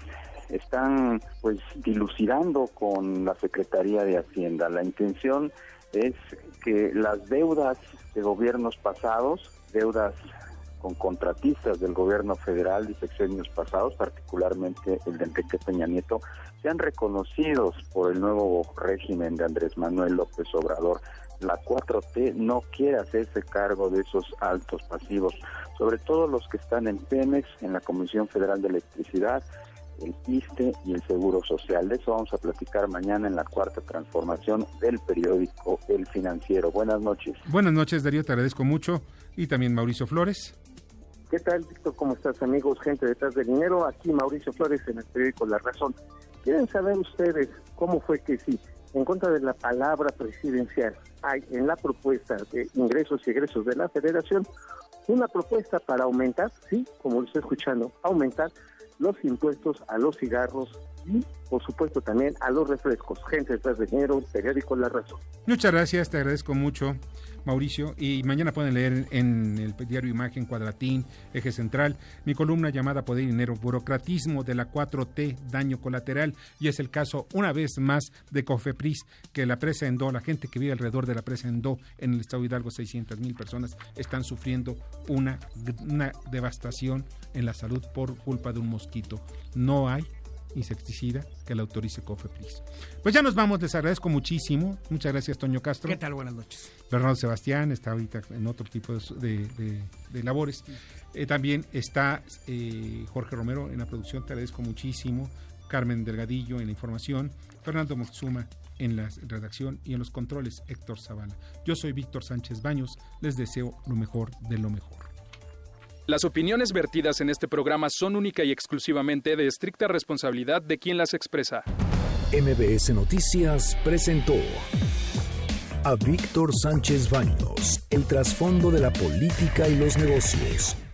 S21: están pues dilucidando con la Secretaría de Hacienda. La intención es que las deudas de gobiernos pasados, deudas con contratistas del gobierno federal y sexenios pasados, particularmente el de Enrique Peña Nieto, sean reconocidos por el nuevo régimen de Andrés Manuel López Obrador. La cuatro T no quiere hacerse cargo de esos altos pasivos, sobre todo los que están en Pemex, en la Comisión Federal de Electricidad, el ISSSTE y el Seguro Social. De eso vamos a platicar mañana en la Cuarta Transformación del periódico El Financiero. Buenas noches.
S2: Buenas noches, Darío, te agradezco mucho. Y también Mauricio Flores.
S22: ¿Qué tal, Víctor? ¿Cómo estás, amigos? Gente detrás del dinero. Aquí Mauricio Flores en el periódico La Razón. ¿Quieren saber ustedes cómo fue que sí, en contra de la palabra presidencial, hay en la propuesta de ingresos y egresos de la Federación una propuesta para aumentar, sí, como lo estoy escuchando, aumentar los impuestos a los cigarros y, por supuesto, también a los refrescos? Gente detrás del dinero, periódico La Razón.
S2: Muchas gracias, te agradezco mucho, Mauricio, y mañana pueden leer en el diario Imagen, Cuadratín, Eje Central, mi columna llamada Poder y Dinero, Burocratismo de la cuatro T, Daño Colateral, y es el caso, una vez más, de Cofepris, que la presa Endó, la gente que vive alrededor de la presa Endó, en el estado de Hidalgo, seiscientas mil personas, están sufriendo una, una devastación en la salud por culpa de un mosquito. No hay insecticida que la autorice Cofepris. Pues ya nos vamos, les agradezco muchísimo. Muchas gracias, Toño Castro.
S7: ¿Qué tal? Buenas noches.
S2: Bernardo Sebastián está ahorita en otro tipo de, de, de, de labores. Eh, también está eh, Jorge Romero en la producción, te agradezco muchísimo. Carmen Delgadillo en la información. Fernando Moxuma en la redacción y en los controles, Héctor Zavala. Yo soy Víctor Sánchez Baños, les deseo lo mejor de lo mejor.
S13: Las opiniones vertidas en este programa son única y exclusivamente de estricta responsabilidad de quien las expresa.
S1: M B S Noticias presentó a Víctor Sánchez Baños, el trasfondo de la política y los negocios.